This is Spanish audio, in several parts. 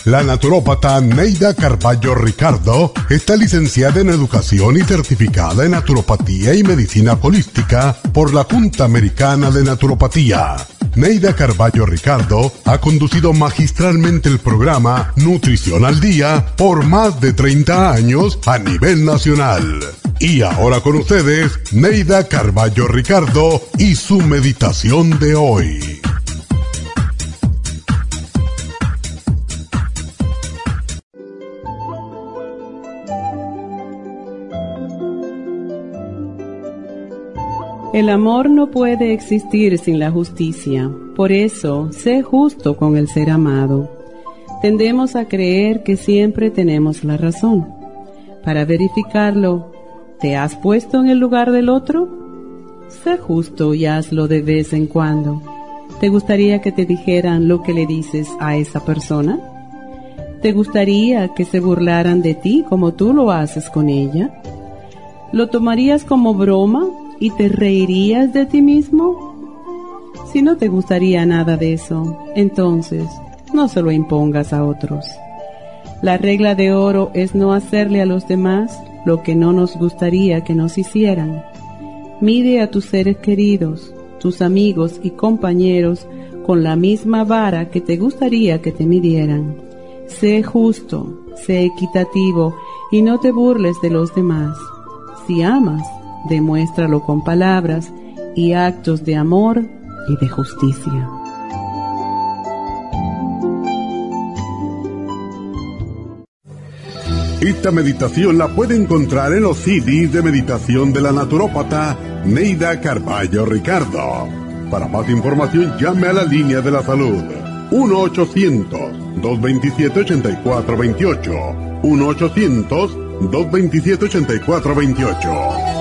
La naturópata Neida Carballo Ricardo está licenciada en Educación y certificada en Naturopatía y Medicina Holística por la Junta Americana de Naturopatía. Neida Carballo Ricardo ha conducido magistralmente el programa Nutrición al Día por más de 30 años a nivel nacional. Y ahora con ustedes, Neida Carballo Ricardo y su meditación de hoy. El amor no puede existir sin la justicia. Por eso, sé justo con el ser amado. Tendemos a creer que siempre tenemos la razón. Para verificarlo, ¿te has puesto en el lugar del otro? Sé justo y hazlo de vez en cuando. ¿Te gustaría que te dijeran lo que le dices a esa persona? ¿Te gustaría que se burlaran de ti como tú lo haces con ella? ¿Lo tomarías como broma y te reirías de ti mismo? Si no te gustaría nada de eso, entonces no se lo impongas a otros. La regla de oro es no hacerle a los demás lo que no nos gustaría que nos hicieran. Mide a tus seres queridos, tus amigos y compañeros con la misma vara que te gustaría que te midieran. Sé justo, sé equitativo y no te burles de los demás. Si amas, demuéstralo con palabras y actos de amor y de justicia. Esta meditación la puede encontrar en los CDs de meditación de la naturópata Neida Carballo Ricardo. Para más información, llame a la línea de la salud 1-800-227-8428. 1-800-227-8428.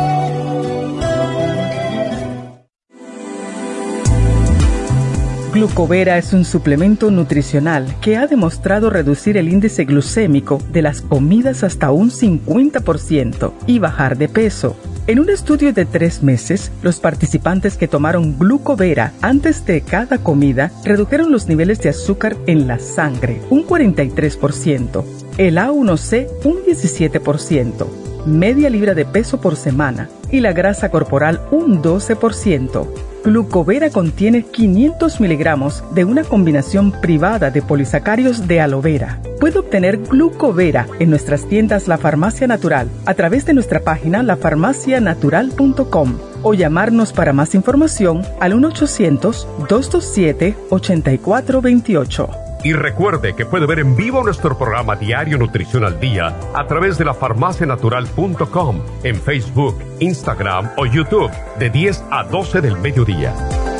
Glucovera es un suplemento nutricional que ha demostrado reducir el índice glucémico de las comidas hasta un 50% y bajar de peso. En un estudio de 3 meses, los participantes que tomaron Glucovera antes de cada comida redujeron los niveles de azúcar en la sangre un 43%, el A1C un 17%, media libra de peso por semana y la grasa corporal un 12%. Glucovera contiene 500 miligramos de una combinación privada de polisacáridos de aloe vera. Puede obtener Glucovera en nuestras tiendas La Farmacia Natural a través de nuestra página lafarmacianatural.com o llamarnos para más información al 1-800-227-8428. Y recuerde que puede ver en vivo nuestro programa diario Nutrición al Día a través de lafarmacianatural.com, en Facebook, Instagram o YouTube de 10 a 12 del mediodía.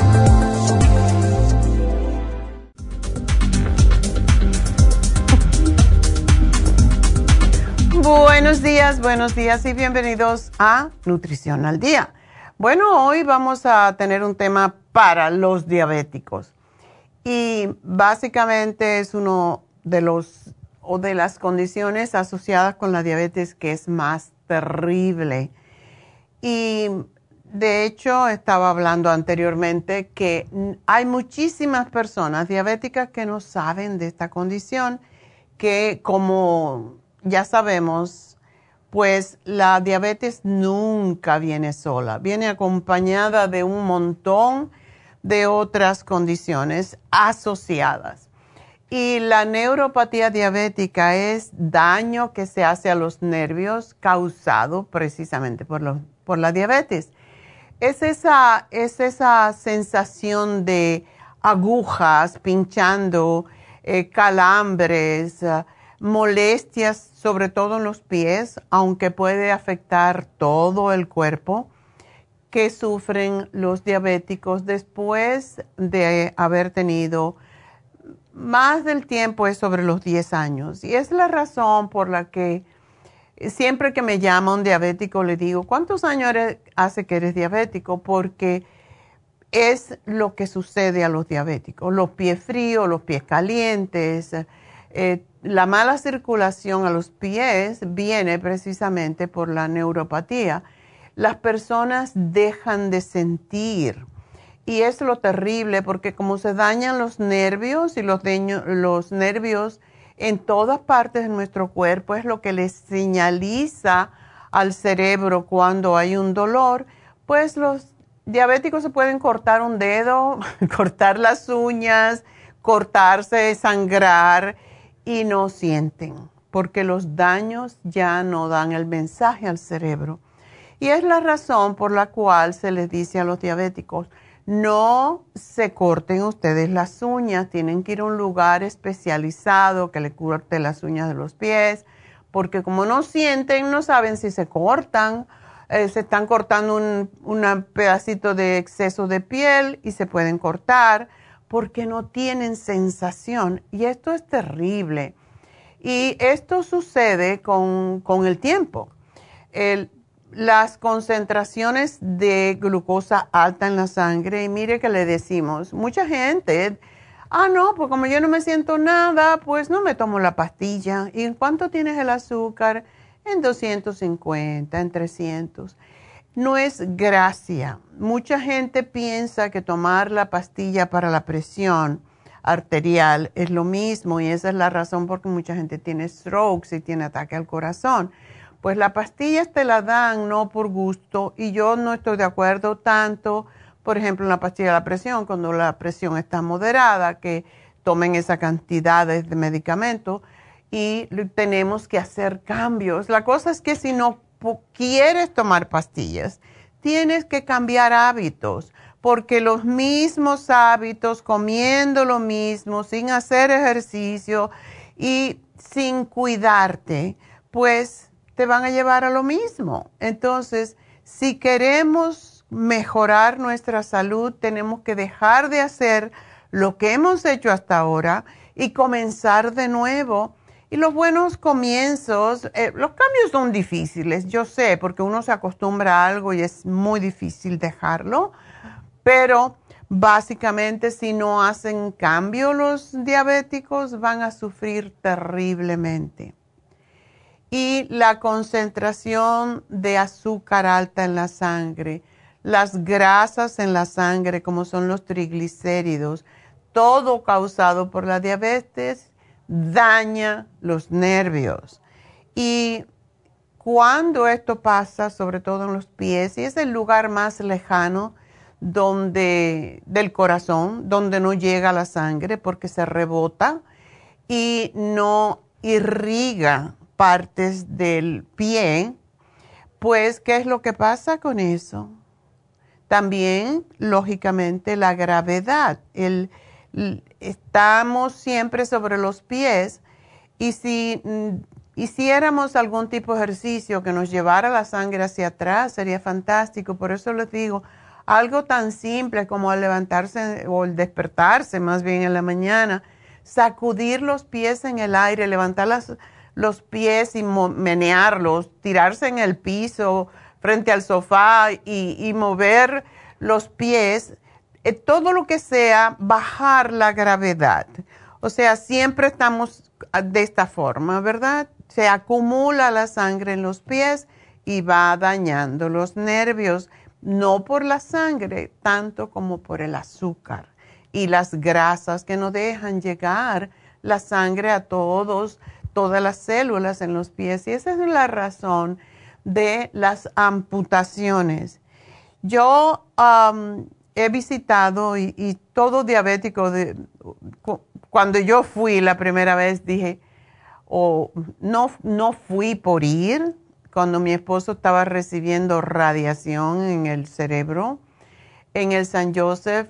Buenos días y bienvenidos a Nutrición al Día. Bueno, hoy vamos a tener un tema para los diabéticos. Y básicamente es uno de las condiciones asociadas con la diabetes que es más terrible. Y de hecho estaba hablando anteriormente que hay muchísimas personas diabéticas que no saben de esta condición, que como ya sabemos, pues la diabetes nunca viene sola, viene acompañada de un montón de otras condiciones asociadas. Y la neuropatía diabética es daño que se hace a los nervios causado precisamente por la diabetes. Es esa sensación de agujas pinchando, calambres, molestias, sobre todo en los pies, aunque puede afectar todo el cuerpo, que sufren los diabéticos después de haber tenido más del tiempo, es sobre los 10 años. Y es la razón por la que siempre que me llama un diabético le digo, ¿cuántos años hace que eres diabético? Porque es lo que sucede a los diabéticos, los pies fríos, los pies calientes. La mala circulación a los pies viene precisamente por la neuropatía. Las personas dejan de sentir y es lo terrible porque como se dañan los nervios y los nervios en todas partes de nuestro cuerpo, es lo que le señaliza al cerebro cuando hay un dolor. Pues los diabéticos se pueden cortar un dedo, cortar las uñas, cortarse, sangrar y no sienten, porque los daños ya no dan el mensaje al cerebro. Y es la razón por la cual se les dice a los diabéticos, no se corten ustedes las uñas, tienen que ir a un lugar especializado que le corte las uñas de los pies, porque como no sienten, no saben si se cortan, se están cortando un pedacito de exceso de piel y se pueden cortar porque no tienen sensación. Y esto es terrible. Y esto sucede con el tiempo. Las concentraciones de glucosa alta en la sangre, y mire que le decimos, mucha gente, no, pues como yo no me siento nada, pues no me tomo la pastilla. ¿Y en cuánto tienes el azúcar? En 250, en 300. No es gracia. Mucha gente piensa que tomar la pastilla para la presión arterial es lo mismo, y esa es la razón por que mucha gente tiene strokes y tiene ataque al corazón. Pues las pastillas te la dan no por gusto, y yo no estoy de acuerdo tanto, por ejemplo, en la pastilla de la presión, cuando la presión está moderada, que tomen esa cantidad de medicamento, y tenemos que hacer cambios. La cosa es que si no quieres tomar pastillas, tienes que cambiar hábitos, porque los mismos hábitos, comiendo lo mismo, sin hacer ejercicio y sin cuidarte, pues te van a llevar a lo mismo. Entonces, si queremos mejorar nuestra salud, tenemos que dejar de hacer lo que hemos hecho hasta ahora y comenzar de nuevo. Y los buenos comienzos, los cambios son difíciles, yo sé, porque uno se acostumbra a algo y es muy difícil dejarlo, pero básicamente si no hacen cambio los diabéticos van a sufrir terriblemente. Y la concentración de azúcar alta en la sangre, las grasas en la sangre como son los triglicéridos, todo causado por la diabetes, daña los nervios. Y cuando esto pasa, sobre todo en los pies, y es el lugar más lejano del corazón, donde no llega la sangre porque se rebota y no irriga partes del pie, pues, ¿qué es lo que pasa con eso? También, lógicamente, la gravedad. Estamos siempre sobre los pies, y si hiciéramos algún tipo de ejercicio que nos llevara la sangre hacia atrás, sería fantástico. Por eso les digo, algo tan simple como al levantarse o al despertarse más bien en la mañana, sacudir los pies en el aire, levantar los pies y menearlos, tirarse en el piso frente al sofá y mover los pies, todo lo que sea bajar la gravedad. O sea, siempre estamos de esta forma, ¿verdad? Se acumula la sangre en los pies y va dañando los nervios, no por la sangre, tanto como por el azúcar y las grasas que no dejan llegar la sangre a todas las células en los pies. Y esa es la razón de las amputaciones. Yo he visitado y todo diabético, cuando yo fui la primera vez dije, no fui por ir, cuando mi esposo estaba recibiendo radiación en el cerebro, en el San Joseph,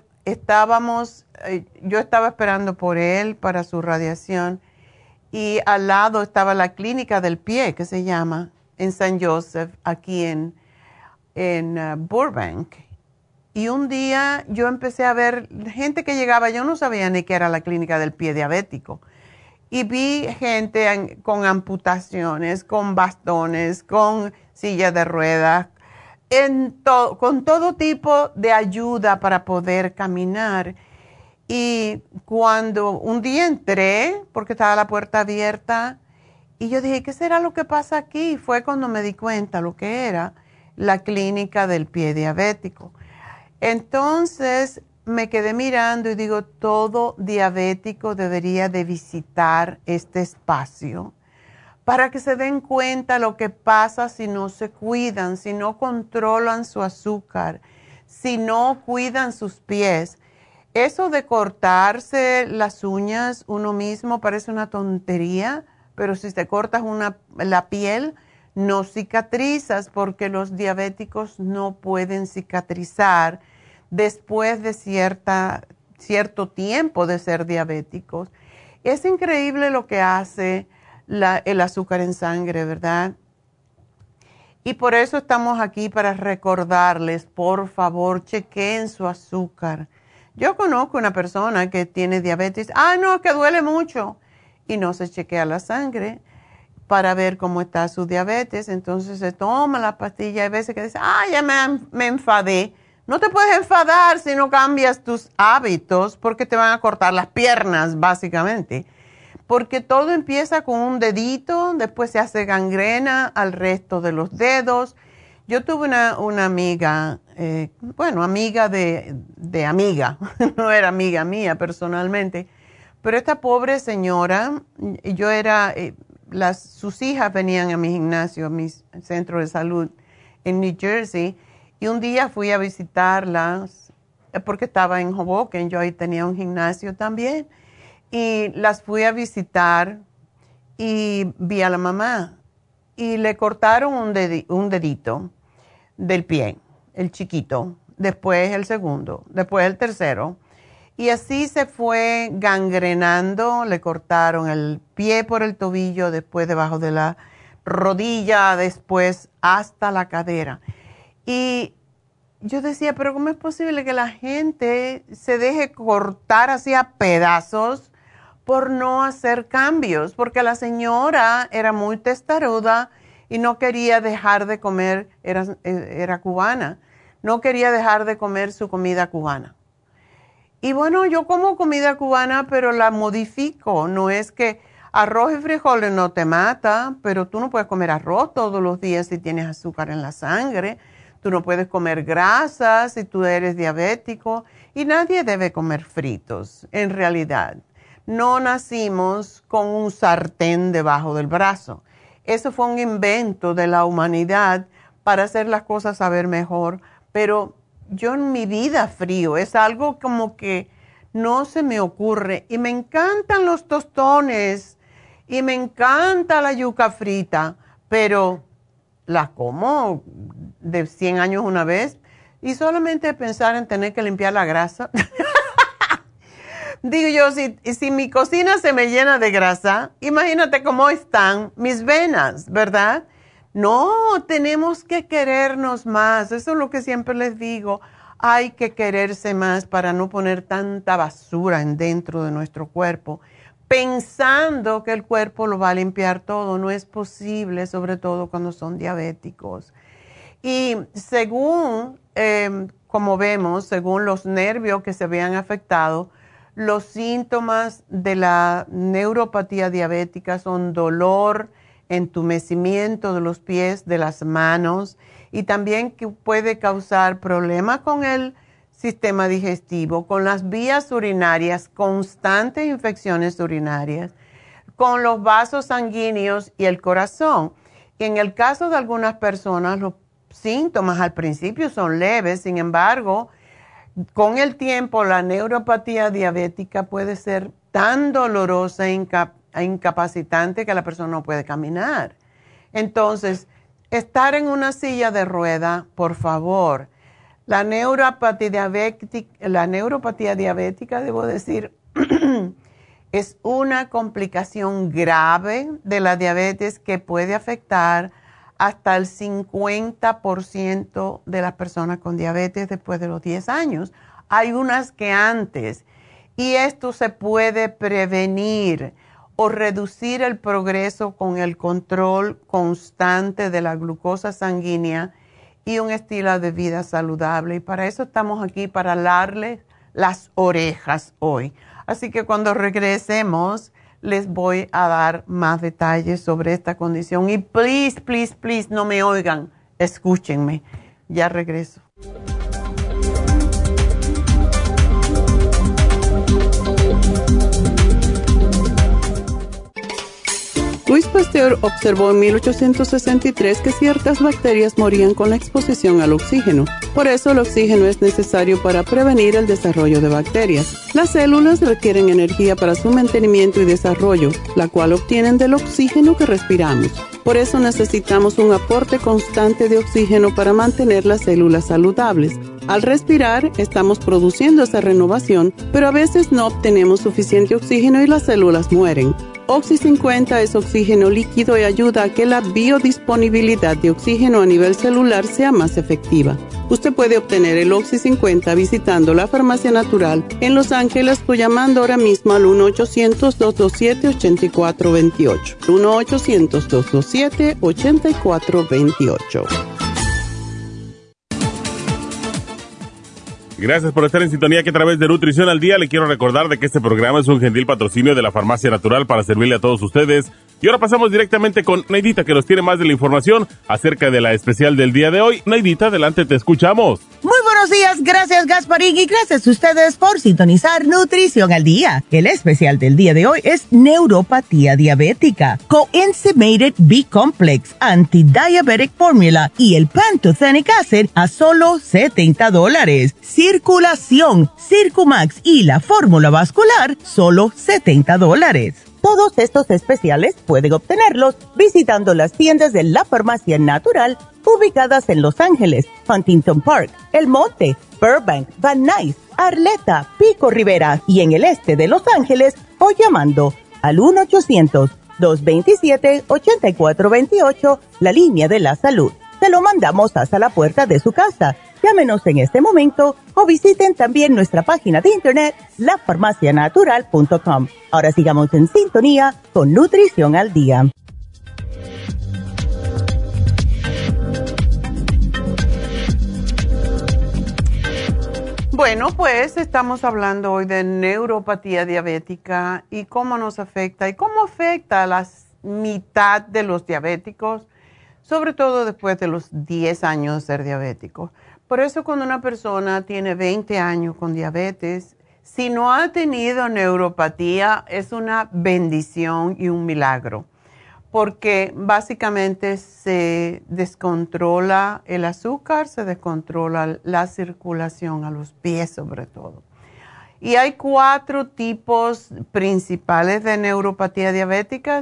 yo estaba esperando por él para su radiación, y al lado estaba la clínica del pie, que se llama, en San Joseph, aquí en Burbank. Y un día yo empecé a ver gente que llegaba, yo no sabía ni qué era la clínica del pie diabético. Y vi gente con amputaciones, con bastones, con silla de ruedas, con todo tipo de ayuda para poder caminar. Y cuando un día entré, porque estaba la puerta abierta, y yo dije, ¿qué será lo que pasa aquí? Fue cuando me di cuenta lo que era la clínica del pie diabético. Entonces, me quedé mirando y digo, todo diabético debería de visitar este espacio para que se den cuenta lo que pasa si no se cuidan, si no controlan su azúcar, si no cuidan sus pies. Eso de cortarse las uñas uno mismo parece una tontería, pero si te cortas la piel, no cicatrizas porque los diabéticos no pueden cicatrizar después de cierto tiempo de ser diabéticos. Es increíble lo que hace el azúcar en sangre, ¿verdad? Y por eso estamos aquí para recordarles, por favor, chequeen su azúcar. Yo conozco una persona que tiene diabetes, no, que duele mucho, y no se chequea la sangre para ver cómo está su diabetes. Entonces se toma la pastilla. Hay veces que dice, ya me enfadé. No te puedes enfadar si no cambias tus hábitos porque te van a cortar las piernas, básicamente. Porque todo empieza con un dedito, después se hace gangrena al resto de los dedos. Yo tuve una amiga, amiga de amiga, no era amiga mía personalmente, pero esta pobre señora, sus hijas venían a mi gimnasio, a mi centro de salud en New Jersey, y un día fui a visitarlas porque estaba en Hoboken, yo ahí tenía un gimnasio también, y las fui a visitar y vi a la mamá y le cortaron un dedito del pie, el chiquito, después el segundo, después el tercero. Y así se fue gangrenando, le cortaron el pie por el tobillo, después debajo de la rodilla, después hasta la cadera. Y yo decía, pero ¿cómo es posible que la gente se deje cortar así a pedazos por no hacer cambios? Porque la señora era muy testaruda y no quería dejar de comer, era cubana, no quería dejar de comer su comida cubana. Y bueno, yo como comida cubana, pero la modifico. No es que arroz y frijoles no te mata, pero tú no puedes comer arroz todos los días si tienes azúcar en la sangre. Tú no puedes comer grasas si tú eres diabético. Y nadie debe comer fritos, en realidad. No nacimos con un sartén debajo del brazo. Eso fue un invento de la humanidad para hacer las cosas saber mejor, pero yo en mi vida frío, es algo como que no se me ocurre. Y me encantan los tostones y me encanta la yuca frita, pero la como de 100 años una vez y solamente pensar en tener que limpiar la grasa. Digo yo, si mi cocina se me llena de grasa, imagínate cómo están mis venas, ¿verdad? No, tenemos que querernos más. Eso es lo que siempre les digo. Hay que quererse más para no poner tanta basura dentro de nuestro cuerpo, pensando que el cuerpo lo va a limpiar todo. No es posible, sobre todo cuando son diabéticos. Y según, como vemos, según los nervios que se vean afectados, los síntomas de la neuropatía diabética son dolor, entumecimiento de los pies, de las manos, y también que puede causar problemas con el sistema digestivo, con las vías urinarias, constantes infecciones urinarias, con los vasos sanguíneos y el corazón. Y en el caso de algunas personas, los síntomas al principio son leves, sin embargo, con el tiempo la neuropatía diabética puede ser tan dolorosa e incapacitante que la persona no puede caminar. Entonces, estar en una silla de rueda, por favor. La neuropatía diabética, debo decir, es una complicación grave de la diabetes que puede afectar hasta el 50% de las personas con diabetes después de los 10 años. Hay unas que antes. Y esto se puede prevenir o reducir el progreso con el control constante de la glucosa sanguínea y un estilo de vida saludable. Y para eso estamos aquí, para darles las orejas hoy. Así que cuando regresemos, les voy a dar más detalles sobre esta condición. Y please, please, please, no me oigan, escúchenme. Ya regreso. Pasteur observó en 1863 que ciertas bacterias morían con la exposición al oxígeno. Por eso el oxígeno es necesario para prevenir el desarrollo de bacterias. Las células requieren energía para su mantenimiento y desarrollo, la cual obtienen del oxígeno que respiramos. Por eso necesitamos un aporte constante de oxígeno para mantener las células saludables. Al respirar, estamos produciendo esa renovación, pero a veces no obtenemos suficiente oxígeno y las células mueren. Oxy 50 es oxígeno líquido y ayuda a que la biodisponibilidad de oxígeno a nivel celular sea más efectiva. Usted puede obtener el Oxy 50 visitando la Farmacia Natural en Los Ángeles o llamando ahora mismo al 1-800-227-8428. 1-800-227-8428. Gracias por estar en sintonía que a través de Nutrición al Día le quiero recordar de que este programa es un gentil patrocinio de la Farmacia Natural para servirle a todos ustedes. Y ahora pasamos directamente con Neidita, que nos tiene más de la información acerca de la especial del día de hoy. Neidita, adelante, te escuchamos. Muy buenos días, gracias Gasparín y gracias a ustedes por sintonizar Nutrición al Día. El especial del día de hoy es neuropatía diabética, Coenzymated B-Complex, Anti-Diabetic Formula y el Pantothenic Acid a solo $70. Circulación, Circumax y la fórmula vascular, solo $70. Todos estos especiales pueden obtenerlos visitando las tiendas de la Farmacia Natural ubicadas en Los Ángeles, Huntington Park, El Monte, Burbank, Van Nuys, Arleta, Pico Rivera y en el este de Los Ángeles o llamando al 1-800-227-8428, la línea de la salud. Se lo mandamos hasta la puerta de su casa. Llámenos en este momento o visiten también nuestra página de internet, lafarmacianatural.com. Ahora sigamos en sintonía con Nutrición al Día. Bueno, pues estamos hablando hoy de neuropatía diabética y cómo nos afecta y cómo afecta a la mitad de los diabéticos, sobre todo después de los 10 años de ser diabético. Por eso cuando una persona tiene 20 años con diabetes, si no ha tenido neuropatía, es una bendición y un milagro, porque básicamente se descontrola el azúcar, se descontrola la circulación a los pies sobre todo. Y hay 4 tipos principales de neuropatía diabética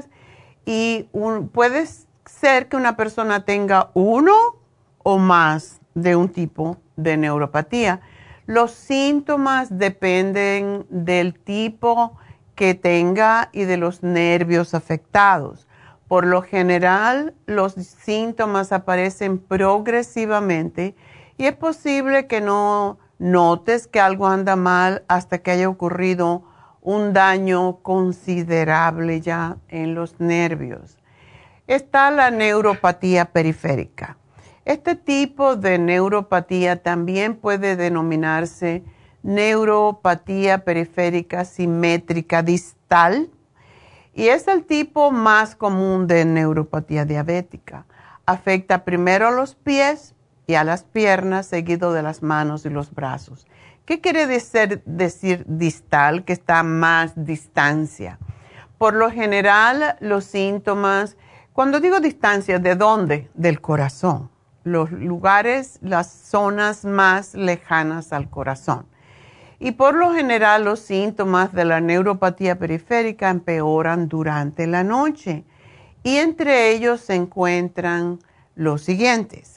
y puede ser que una persona tenga uno o más de un tipo de neuropatía. Los síntomas dependen del tipo que tenga y de los nervios afectados. Por lo general, los síntomas aparecen progresivamente y es posible que no notes que algo anda mal hasta que haya ocurrido un daño considerable ya en los nervios. Está la neuropatía periférica. Este tipo de neuropatía también puede denominarse neuropatía periférica simétrica distal y es el tipo más común de neuropatía diabética. Afecta primero a los pies y a las piernas, seguido de las manos y los brazos. ¿Qué quiere decir distal? Que está a más distancia. Por lo general, los síntomas, cuando digo distancia, ¿de dónde? Del corazón. Los lugares, las zonas más lejanas al corazón. Y por lo general los síntomas de la neuropatía periférica empeoran durante la noche. Y entre ellos se encuentran los siguientes: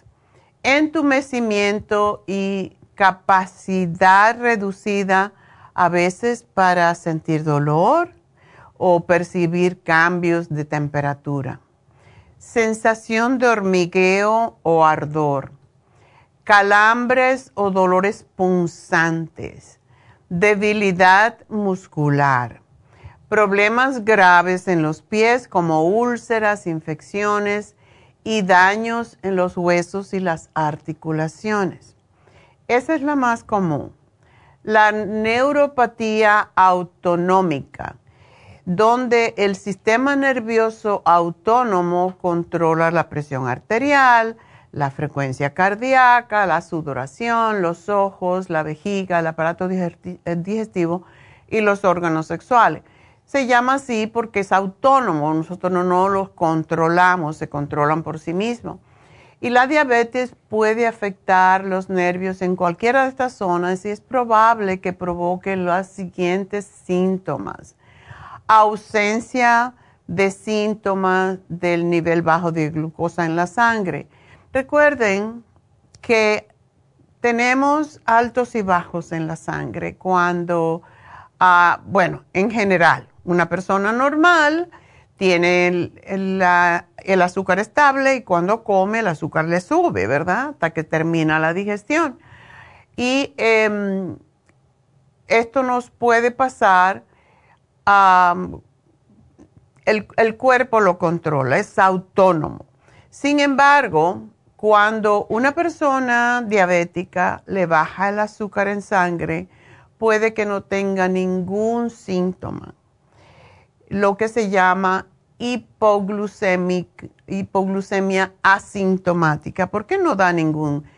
entumecimiento y capacidad reducida a veces para sentir dolor o percibir cambios de temperatura. Sensación de hormigueo o ardor, calambres o dolores punzantes, debilidad muscular, problemas graves en los pies como úlceras, infecciones y daños en los huesos y las articulaciones. Esa es la más común. La neuropatía autonómica, donde el sistema nervioso autónomo controla la presión arterial, la frecuencia cardíaca, la sudoración, los ojos, la vejiga, el aparato digestivo y los órganos sexuales. Se llama así porque es autónomo, nosotros no los controlamos, se controlan por sí mismos. Y la diabetes puede afectar los nervios en cualquiera de estas zonas y es probable que provoque los siguientes síntomas. Ausencia de síntomas del nivel bajo de glucosa en la sangre. Recuerden que tenemos altos y bajos en la sangre cuando, en general, una persona normal tiene el azúcar estable y cuando come el azúcar le sube, ¿verdad? Hasta que termina la digestión. Y esto nos puede pasar, el cuerpo lo controla, es autónomo. Sin embargo, cuando una persona diabética le baja el azúcar en sangre, puede que no tenga ningún síntoma, lo que se llama hipoglucemia asintomática, porque no da ninguna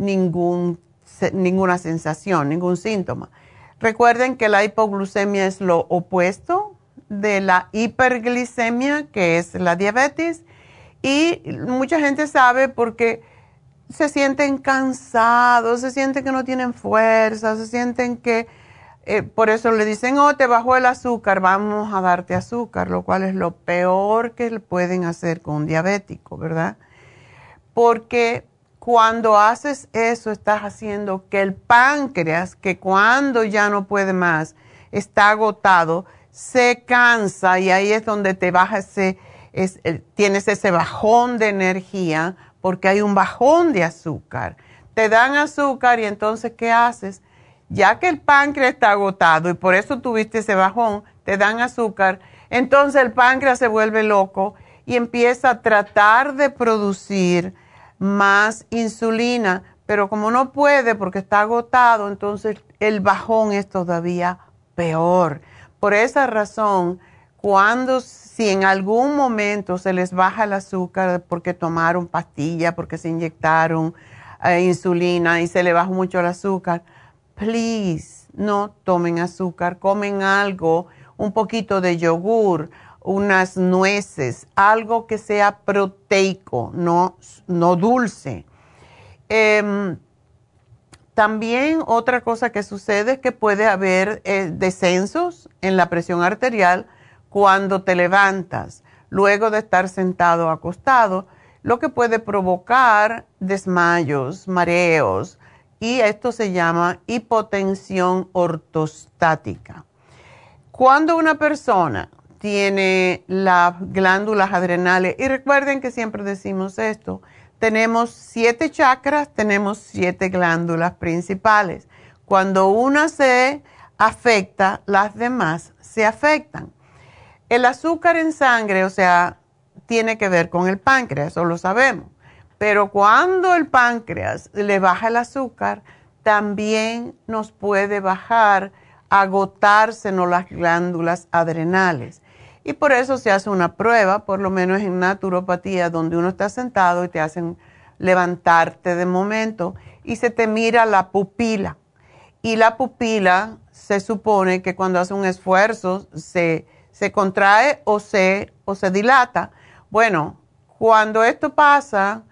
sensación, ningún síntoma. Recuerden que la hipoglucemia es lo opuesto de la hiperglicemia, que es la diabetes, y mucha gente sabe porque se sienten cansados, se sienten que no tienen fuerza, se sienten que, por eso le dicen, te bajó el azúcar, vamos a darte azúcar, lo cual es lo peor que le pueden hacer con un diabético, ¿verdad? Porque cuando haces eso, estás haciendo que el páncreas, que cuando ya no puede más, está agotado, se cansa y ahí es donde te baja tienes ese bajón de energía porque hay un bajón de azúcar. Te dan azúcar y entonces, ¿qué haces? Ya que el páncreas está agotado y por eso tuviste ese bajón, te dan azúcar, entonces el páncreas se vuelve loco y empieza a tratar de producir más insulina, pero como no puede porque está agotado, entonces el bajón es todavía peor. Por esa razón, si en algún momento se les baja el azúcar porque tomaron pastilla, porque se inyectaron insulina y se le bajó mucho el azúcar, please, no tomen azúcar, comen algo, un poquito de yogur, unas nueces, algo que sea proteico, no dulce. También otra cosa que sucede es que puede haber descensos en la presión arterial cuando te levantas, luego de estar sentado o acostado, lo que puede provocar desmayos, mareos, y esto se llama hipotensión ortostática. Cuando una persona tiene las glándulas adrenales, y recuerden que siempre decimos esto, tenemos 7 chakras, tenemos 7 glándulas principales. Cuando una se afecta, las demás se afectan. El azúcar en sangre, tiene que ver con el páncreas, eso lo sabemos. Pero cuando el páncreas le baja el azúcar, también nos puede bajar, agotársenos las glándulas adrenales. Y por eso se hace una prueba, por lo menos en naturopatía, donde uno está sentado y te hacen levantarte de momento y se te mira la pupila. Y la pupila se supone que cuando hace un esfuerzo se contrae o se dilata. Bueno, cuando esto pasa,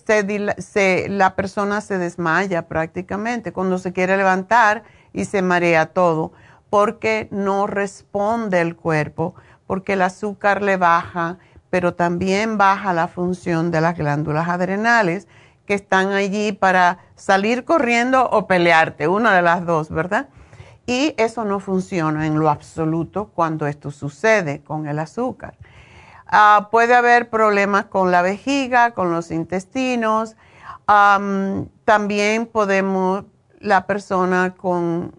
la persona se desmaya prácticamente cuando se quiere levantar y se marea todo porque no responde el cuerpo, porque el azúcar le baja, pero también baja la función de las glándulas adrenales que están allí para salir corriendo o pelearte, una de las dos, ¿verdad? Y eso no funciona en lo absoluto cuando esto sucede con el azúcar. Puede haber problemas con la vejiga, con los intestinos. También la persona con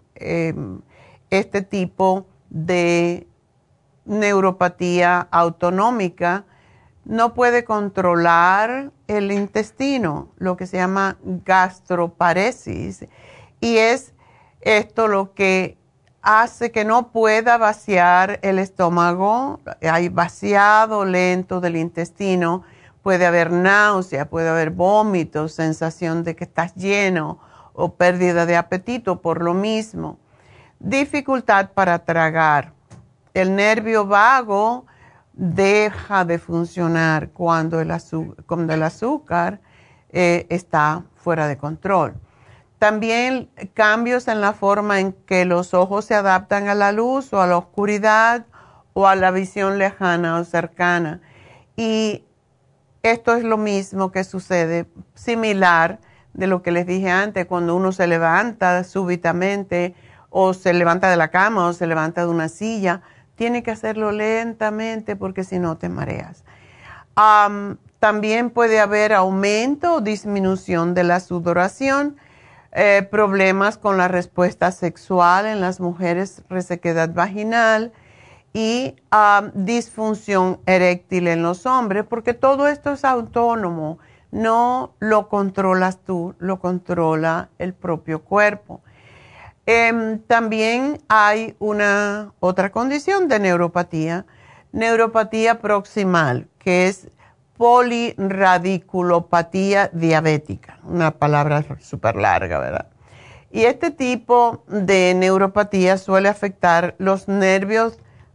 este tipo de neuropatía autonómica no puede controlar el intestino, lo que se llama gastroparesis, y es esto lo que hace que no pueda vaciar el estómago. Hay vaciado lento del intestino, puede haber náusea, puede haber vómitos, sensación de que estás lleno o pérdida de apetito por lo mismo, dificultad para tragar. el nervio vago deja de funcionar cuando el azúcar está fuera de control. También cambios en la forma en que los ojos se adaptan a la luz o a la oscuridad o a la visión lejana o cercana. Y esto es lo mismo que sucede, similar de lo que les dije antes, cuando uno se levanta súbitamente o se levanta de la cama o se levanta de una silla, tiene que hacerlo lentamente porque si no te mareas. También puede haber aumento o disminución de la sudoración, problemas con la respuesta sexual en las mujeres, resequedad vaginal y disfunción eréctil en los hombres, porque todo esto es autónomo, no lo controlas tú, lo controla el propio cuerpo. También hay una otra condición de neuropatía proximal, que es polirradiculopatía diabética, una palabra súper larga, ¿verdad? Y este tipo de neuropatía suele afectar los nervios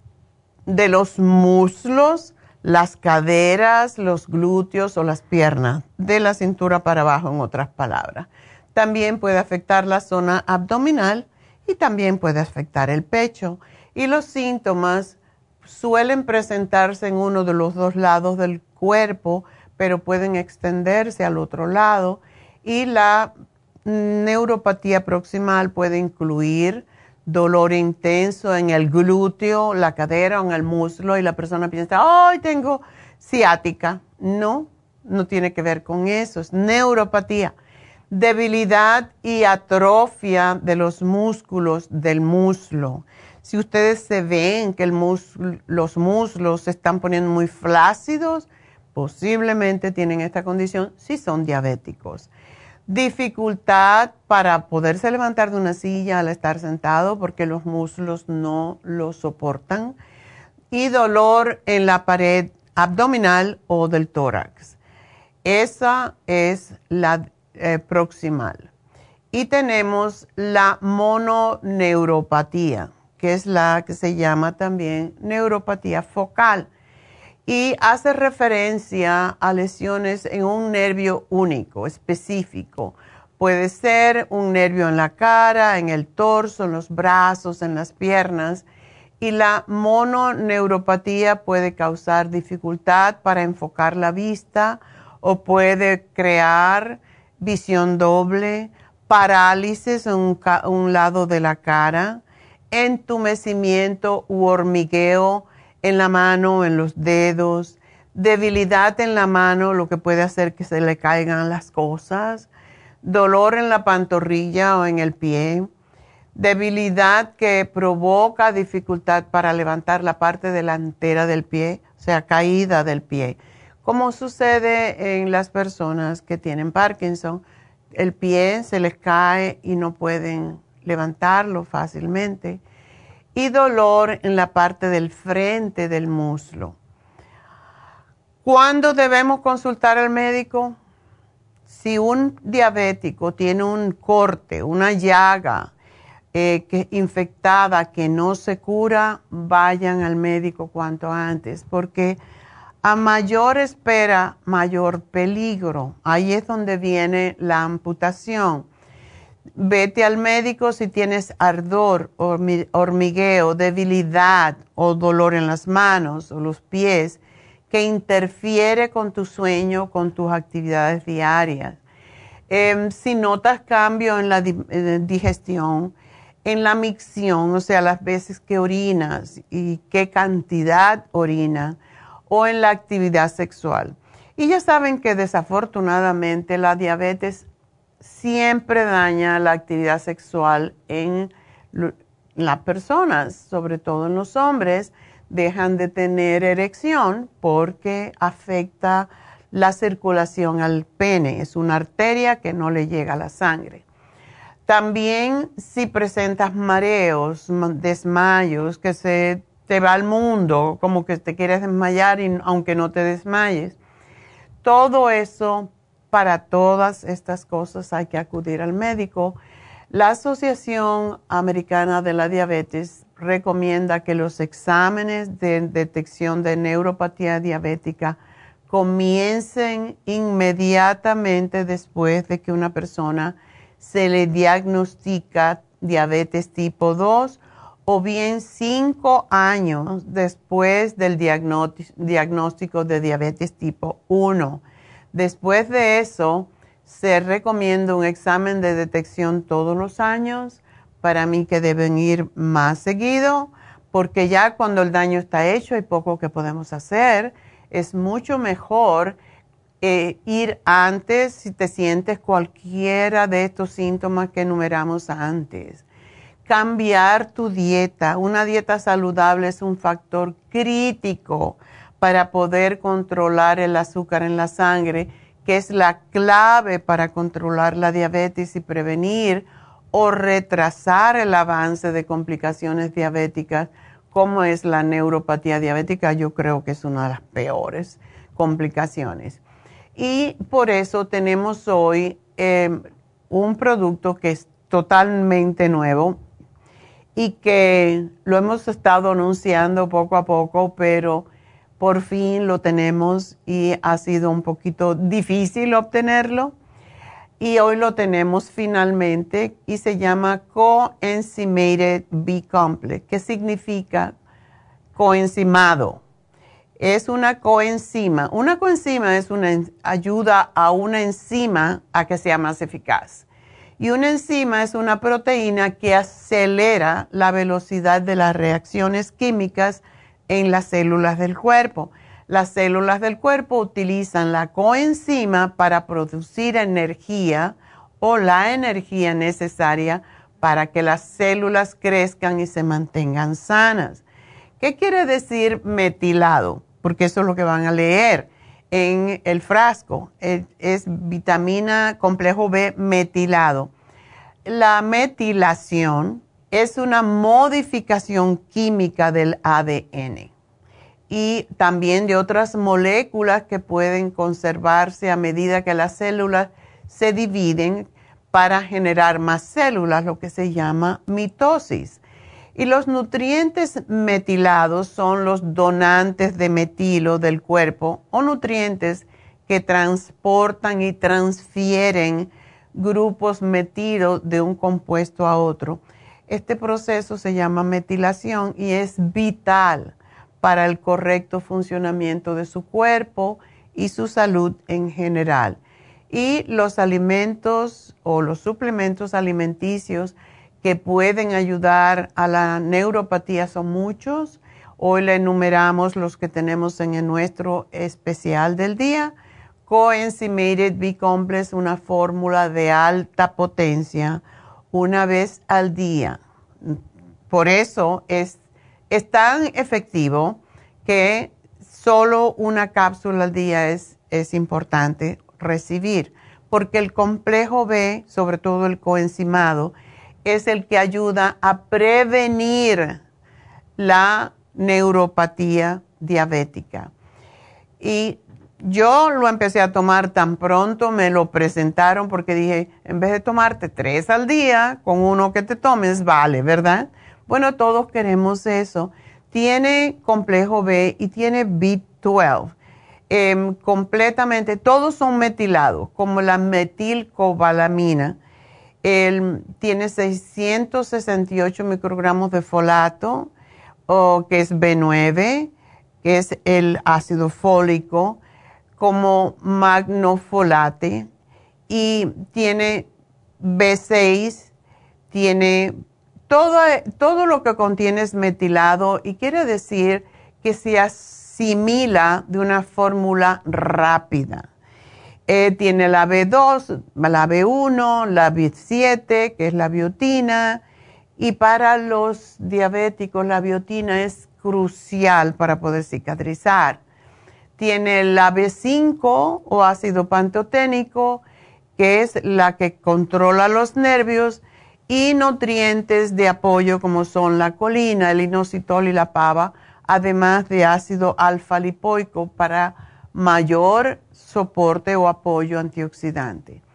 de los muslos, las caderas, los glúteos o las piernas, de la cintura para abajo, en otras palabras. También puede afectar la zona abdominal y también puede afectar el pecho. Y los síntomas suelen presentarse en uno de los dos lados del cuerpo, pero pueden extenderse al otro lado. Y la neuropatía proximal puede incluir dolor intenso en el glúteo, la cadera o en el muslo y la persona piensa, ¡ay, tengo ciática! No, no tiene que ver con eso, es neuropatía. Debilidad y atrofia de los músculos del muslo. Si ustedes se ven que los muslos se están poniendo muy flácidos, posiblemente tienen esta condición si son diabéticos. Dificultad para poderse levantar de una silla al estar sentado porque los muslos no lo soportan. Y dolor en la pared abdominal o del tórax. Esa es la proximal. Y tenemos la mononeuropatía, que es la que se llama también neuropatía focal. Y hace referencia a lesiones en un nervio único, específico. Puede ser un nervio en la cara, en el torso, en los brazos, en las piernas. Y la mononeuropatía puede causar dificultad para enfocar la vista o puede crear visión doble, parálisis en un lado de la cara, entumecimiento u hormigueo en la mano, en los dedos, debilidad en la mano, lo que puede hacer que se le caigan las cosas, dolor en la pantorrilla o en el pie, debilidad que provoca dificultad para levantar la parte delantera del pie, o sea, caída del pie. Como sucede en las personas que tienen Parkinson, el pie se les cae y no pueden levantarlo fácilmente. Y dolor en la parte del frente del muslo. ¿Cuándo debemos consultar al médico? Si un diabético tiene un corte, una llaga infectada que no se cura, vayan al médico cuanto antes, porque a mayor espera, mayor peligro. Ahí es donde viene la amputación. Vete al médico si tienes ardor, hormigueo, debilidad o dolor en las manos o los pies que interfiere con tu sueño, con tus actividades diarias. Si notas cambio en la digestión, en la micción, o sea, las veces que orinas y qué cantidad orinas, o en la actividad sexual. Y ya saben que desafortunadamente la diabetes siempre daña la actividad sexual en las personas, sobre todo en los hombres, dejan de tener erección porque afecta la circulación al pene. Es una arteria que no le llega la sangre. También si presentas mareos, desmayos, que se te va al mundo, como que te quieres desmayar y aunque no te desmayes, todo eso. Para todas estas cosas hay que acudir al médico. La Asociación Americana de la Diabetes recomienda que los exámenes de detección de neuropatía diabética comiencen inmediatamente después de que una persona se le diagnostica diabetes tipo 2 o bien 5 años después del diagnóstico de diabetes tipo 1. Después de eso, se recomienda un examen de detección todos los años. Para mí que deben ir más seguido, porque ya cuando el daño está hecho hay poco que podemos hacer. Es mucho mejor ir antes si te sientes cualquiera de estos síntomas que enumeramos antes. Cambiar tu dieta. Una dieta saludable es un factor crítico para poder controlar el azúcar en la sangre, que es la clave para controlar la diabetes y prevenir o retrasar el avance de complicaciones diabéticas, como es la neuropatía diabética. Yo creo que es una de las peores complicaciones. Y por eso tenemos hoy un producto que es totalmente nuevo y que lo hemos estado anunciando poco a poco, pero por fin lo tenemos y ha sido un poquito difícil obtenerlo. Y hoy lo tenemos finalmente y se llama Coenzymated B-Complex, que significa coenzimado. Es una coenzima. Una coenzima es ayuda a una enzima a que sea más eficaz. Y una enzima es una proteína que acelera la velocidad de las reacciones químicas en las células del cuerpo. Las células del cuerpo utilizan la coenzima para producir energía o la energía necesaria para que las células crezcan y se mantengan sanas. ¿Qué quiere decir metilado? Porque eso es lo que van a leer en el frasco. Es vitamina complejo B metilado. La metilación es una modificación química del ADN y también de otras moléculas que pueden conservarse a medida que las células se dividen para generar más células, lo que se llama mitosis. Y los nutrientes metilados son los donantes de metilo del cuerpo o nutrientes que transportan y transfieren grupos metilo de un compuesto a otro. Este proceso se llama metilación y es vital para el correcto funcionamiento de su cuerpo y su salud en general. Y los alimentos o los suplementos alimenticios que pueden ayudar a la neuropatía son muchos. Hoy le enumeramos los que tenemos en nuestro especial del día. Coenzymated B-Complex, una fórmula de alta potencia, una vez al día. Por eso es tan efectivo que solo una cápsula al día es importante recibir, porque el complejo B, sobre todo el coenzimado, es el que ayuda a prevenir la neuropatía diabética. Y yo lo empecé a tomar tan pronto me lo presentaron, porque dije, en vez de tomarte 3 al día, con uno que te tomes, vale, ¿verdad? Bueno, todos queremos eso. Tiene complejo B y tiene B12. Completamente, todos son metilados, como la metilcobalamina. Tiene 668 microgramos de folato, que es B9, que es el ácido fólico, como magnofolate, y tiene B6, tiene todo lo que contiene es metilado, y quiere decir que se asimila de una fórmula rápida. Tiene la B2, la B1, la B7, que es la biotina, y para los diabéticos la biotina es crucial para poder cicatrizar. Tiene la B5 o ácido pantoténico, que es la que controla los nervios, y nutrientes de apoyo como son la colina, el inositol y la pava, además de ácido alfa-lipoico para mayor soporte o apoyo antioxidante.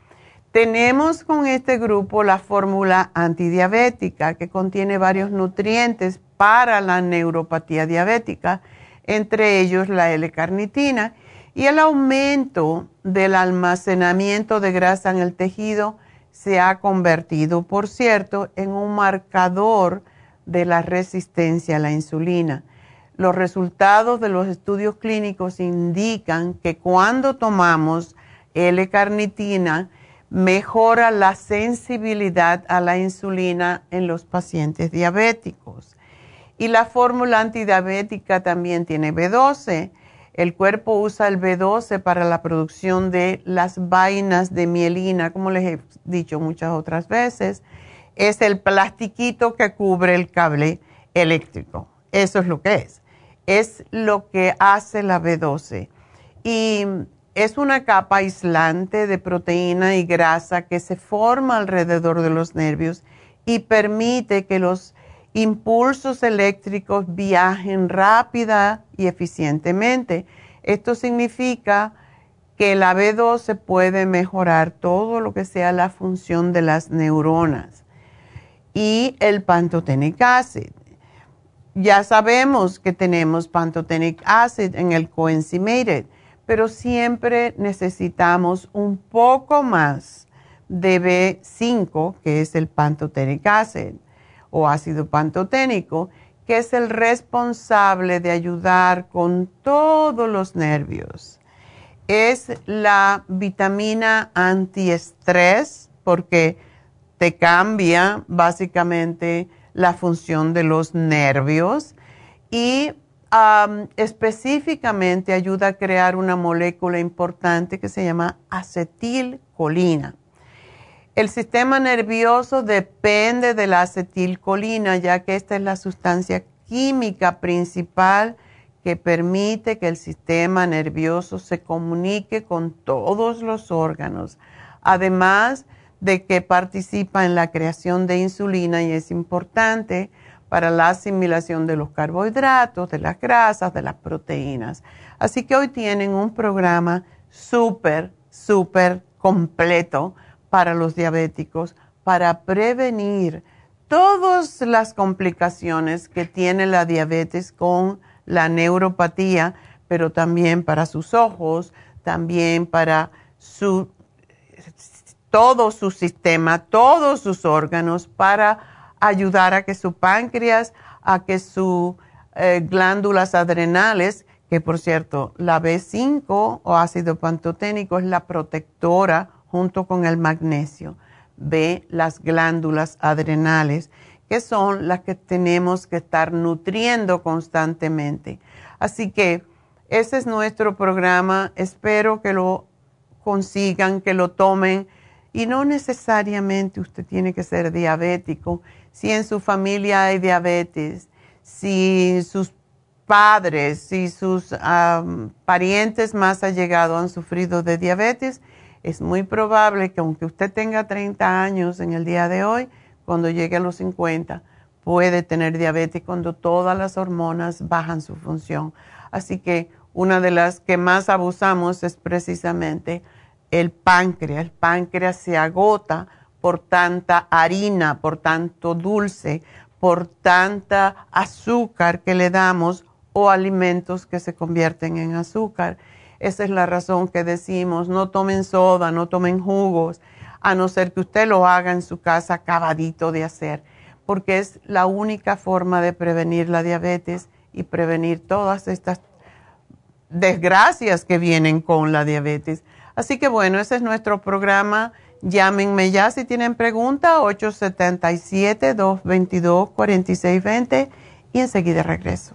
Tenemos con este grupo la fórmula antidiabética que contiene varios nutrientes para la neuropatía diabética, entre ellos la L-carnitina, y el aumento del almacenamiento de grasa en el tejido se ha convertido, por cierto, en un marcador de la resistencia a la insulina. Los resultados de los estudios clínicos indican que cuando tomamos L-carnitina, mejora la sensibilidad a la insulina en los pacientes diabéticos. Y la fórmula antidiabética también tiene B12. El cuerpo usa el B12 para la producción de las vainas de mielina, como les he dicho muchas otras veces. Es el plastiquito que cubre el cable eléctrico. Eso es lo que es. Es lo que hace la B12. Y es una capa aislante de proteína y grasa que se forma alrededor de los nervios y permite que los impulsos eléctricos viajen rápida y eficientemente. Esto significa que la B12 puede mejorar todo lo que sea la función de las neuronas. Y el pantothenic acid. Ya sabemos que tenemos pantothenic acid en el coenzymated, pero siempre necesitamos un poco más de B5, que es el pantothenic acid o ácido pantoténico, que es el responsable de ayudar con todos los nervios. Es la vitamina antiestrés porque te cambia básicamente la función de los nervios y específicamente ayuda a crear una molécula importante que se llama acetilcolina. El sistema nervioso depende de la acetilcolina, ya que esta es la sustancia química principal que permite que el sistema nervioso se comunique con todos los órganos, además de que participa en la creación de insulina y es importante para la asimilación de los carbohidratos, de las grasas, de las proteínas. Así que hoy tienen un programa súper completo para los diabéticos, para prevenir todas las complicaciones que tiene la diabetes con la neuropatía, pero también para sus ojos, también para todo su sistema, todos sus órganos, para ayudar a que su páncreas, a que sus glándulas adrenales, que por cierto, la B5 o ácido pantoténico es la protectora junto con el magnesio de las glándulas adrenales, que son las que tenemos que estar nutriendo constantemente. Así que ese es nuestro programa. Espero que lo consigan, que lo tomen. Y no necesariamente usted tiene que ser diabético. Si en su familia hay diabetes, si sus padres, si sus parientes más allegados han sufrido de diabetes, es muy probable que aunque usted tenga 30 años en el día de hoy, cuando llegue a los 50, puede tener diabetes cuando todas las hormonas bajan su función. Así que una de las que más abusamos es precisamente el páncreas. El páncreas se agota por tanta harina, por tanto dulce, por tanta azúcar que le damos o alimentos que se convierten en azúcar. Esa es la razón que decimos, no tomen soda, no tomen jugos, a no ser que usted lo haga en su casa acabadito de hacer, porque es la única forma de prevenir la diabetes y prevenir todas estas desgracias que vienen con la diabetes. Así que bueno, ese es nuestro programa. Llámenme ya si tienen preguntas, 877-222-4620 y enseguida regreso.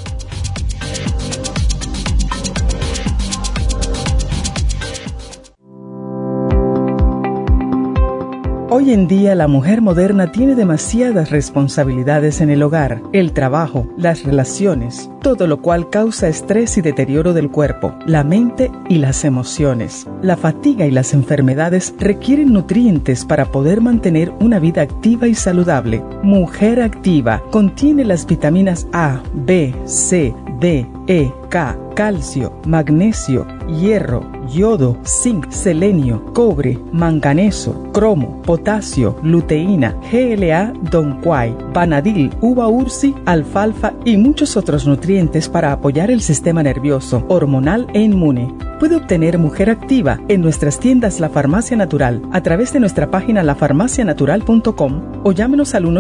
Hoy en día la mujer moderna tiene demasiadas responsabilidades en el hogar, el trabajo, las relaciones, todo lo cual causa estrés y deterioro del cuerpo, la mente y las emociones. La fatiga y las enfermedades requieren nutrientes para poder mantener una vida activa y saludable. Mujer Activa contiene las vitaminas A, B, C, D, E, K, calcio, magnesio, hierro, yodo, zinc, selenio, cobre, manganeso, cromo, potasio, luteína, GLA, Donquai, Vanadil, uva ursi, alfalfa y muchos otros nutrientes para apoyar el sistema nervioso, hormonal e inmune. Puede obtener Mujer Activa en nuestras tiendas La Farmacia Natural a través de nuestra página lafarmacianatural.com o llámenos al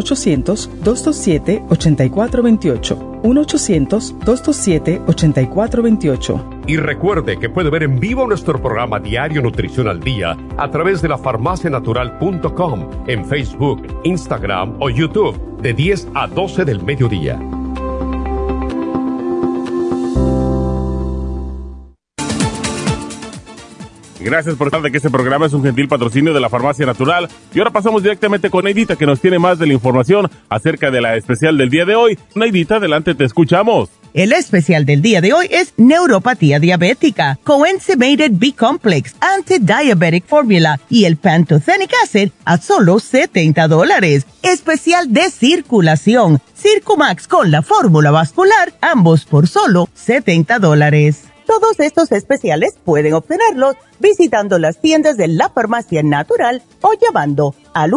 1-800-227-8428. 1-800-227-8428. Y recuerde que puede ver en vivo nuestro programa Diario Nutrición al Día a través de lafarmacianatural.com en Facebook, Instagram o YouTube de 10 a 12 del mediodía. Gracias por estar de que este programa es un gentil patrocinio de la Farmacia Natural. Y ahora pasamos directamente con Neidita, que nos tiene más de la información acerca de la especial del día de hoy. Neidita, adelante, te escuchamos. El especial del día de hoy es neuropatía diabética, Coenzymated B-Complex, Anti-Diabetic Formula y el Pantothenic Acid a solo $70. Especial de circulación, Circumax con la fórmula vascular, ambos por solo $70. Todos estos especiales pueden obtenerlos visitando las tiendas de la Farmacia Natural o llamando al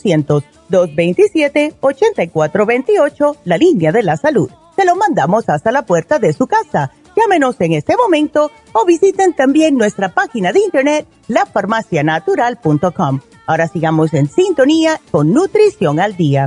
1-800-227-8428, la línea de la salud. Se lo mandamos hasta la puerta de su casa. Llámenos en este momento o visiten también nuestra página de internet, lafarmacianatural.com. Ahora sigamos en sintonía con Nutrición al Día.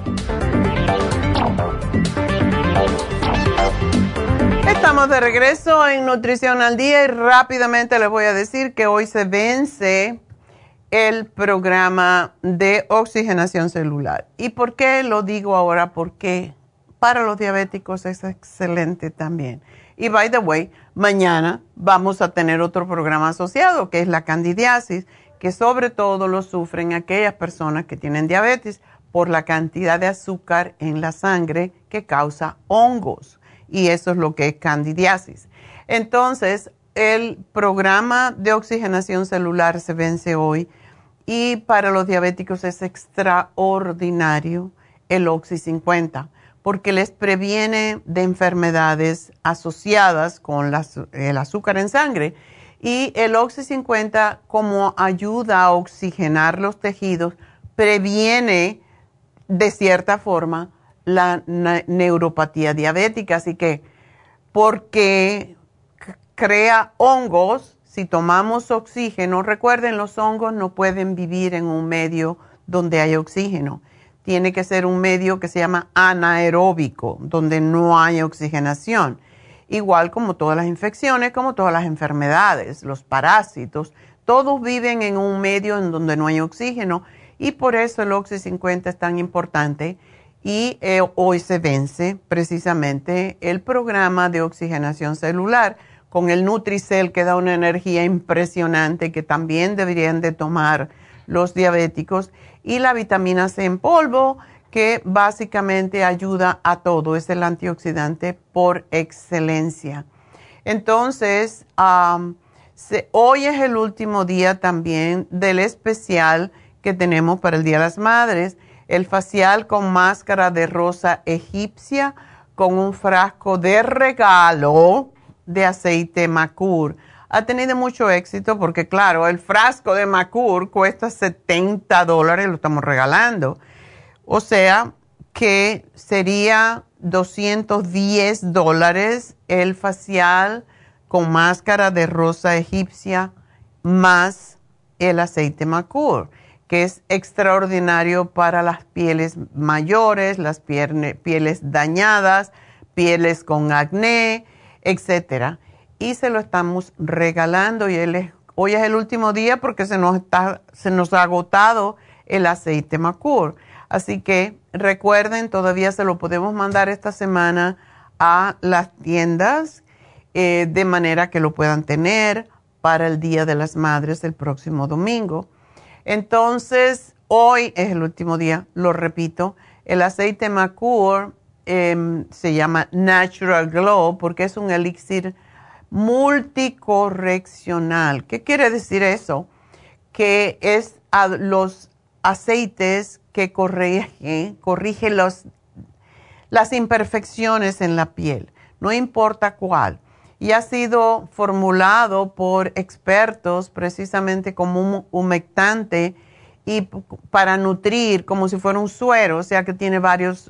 Estamos de regreso en Nutrición al Día y rápidamente les voy a decir que hoy se vence el programa de oxigenación celular. ¿Y por qué lo digo ahora? Porque para los diabéticos es excelente también. Y by the way, mañana vamos a tener otro programa asociado que es la candidiasis, que sobre todo lo sufren aquellas personas que tienen diabetes por la cantidad de azúcar en la sangre que causa hongos. Y eso es lo que es candidiasis. Entonces, el programa de oxigenación celular se vence hoy y para los diabéticos es extraordinario el Oxy 50 porque les previene de enfermedades asociadas con el azúcar en sangre. Y el Oxy 50, como ayuda a oxigenar los tejidos, previene de cierta forma la neuropatía diabética. Así que, porque crea hongos, si tomamos oxígeno, recuerden, los hongos no pueden vivir en un medio donde hay oxígeno. Tiene que ser un medio que se llama anaeróbico, donde no hay oxigenación. Igual como todas las infecciones, como todas las enfermedades, los parásitos, todos viven en un medio en donde no hay oxígeno y por eso el Oxy 50 es tan importante. Y hoy se vence precisamente el programa de oxigenación celular con el Nutricel, que da una energía impresionante que también deberían de tomar los diabéticos, y la vitamina C en polvo, que básicamente ayuda a todo, es el antioxidante por excelencia. Entonces, hoy es el último día también del especial que tenemos para el Día de las Madres, el facial con máscara de rosa egipcia con un frasco de regalo de aceite Macur. Ha tenido mucho éxito porque, claro, el frasco de Macur cuesta $70, lo estamos regalando. O sea, que sería $210 el facial con máscara de rosa egipcia más el aceite Macur, que es extraordinario para las pieles mayores, las pieles dañadas, pieles con acné, etcétera. Y se lo estamos regalando y hoy es el último día porque se nos ha agotado el aceite Macur. Así que recuerden, todavía se lo podemos mandar esta semana a las tiendas de manera que lo puedan tener para el Día de las Madres el próximo domingo. Entonces, hoy es el último día, lo repito, el aceite Macur se llama Natural Glow porque es un elixir multicorreccional. ¿Qué quiere decir eso? Que es los aceites que corrige las imperfecciones en la piel, no importa cuál. y ha sido formulado por expertos precisamente como un humectante y para nutrir como si fuera un suero, o sea que tiene varios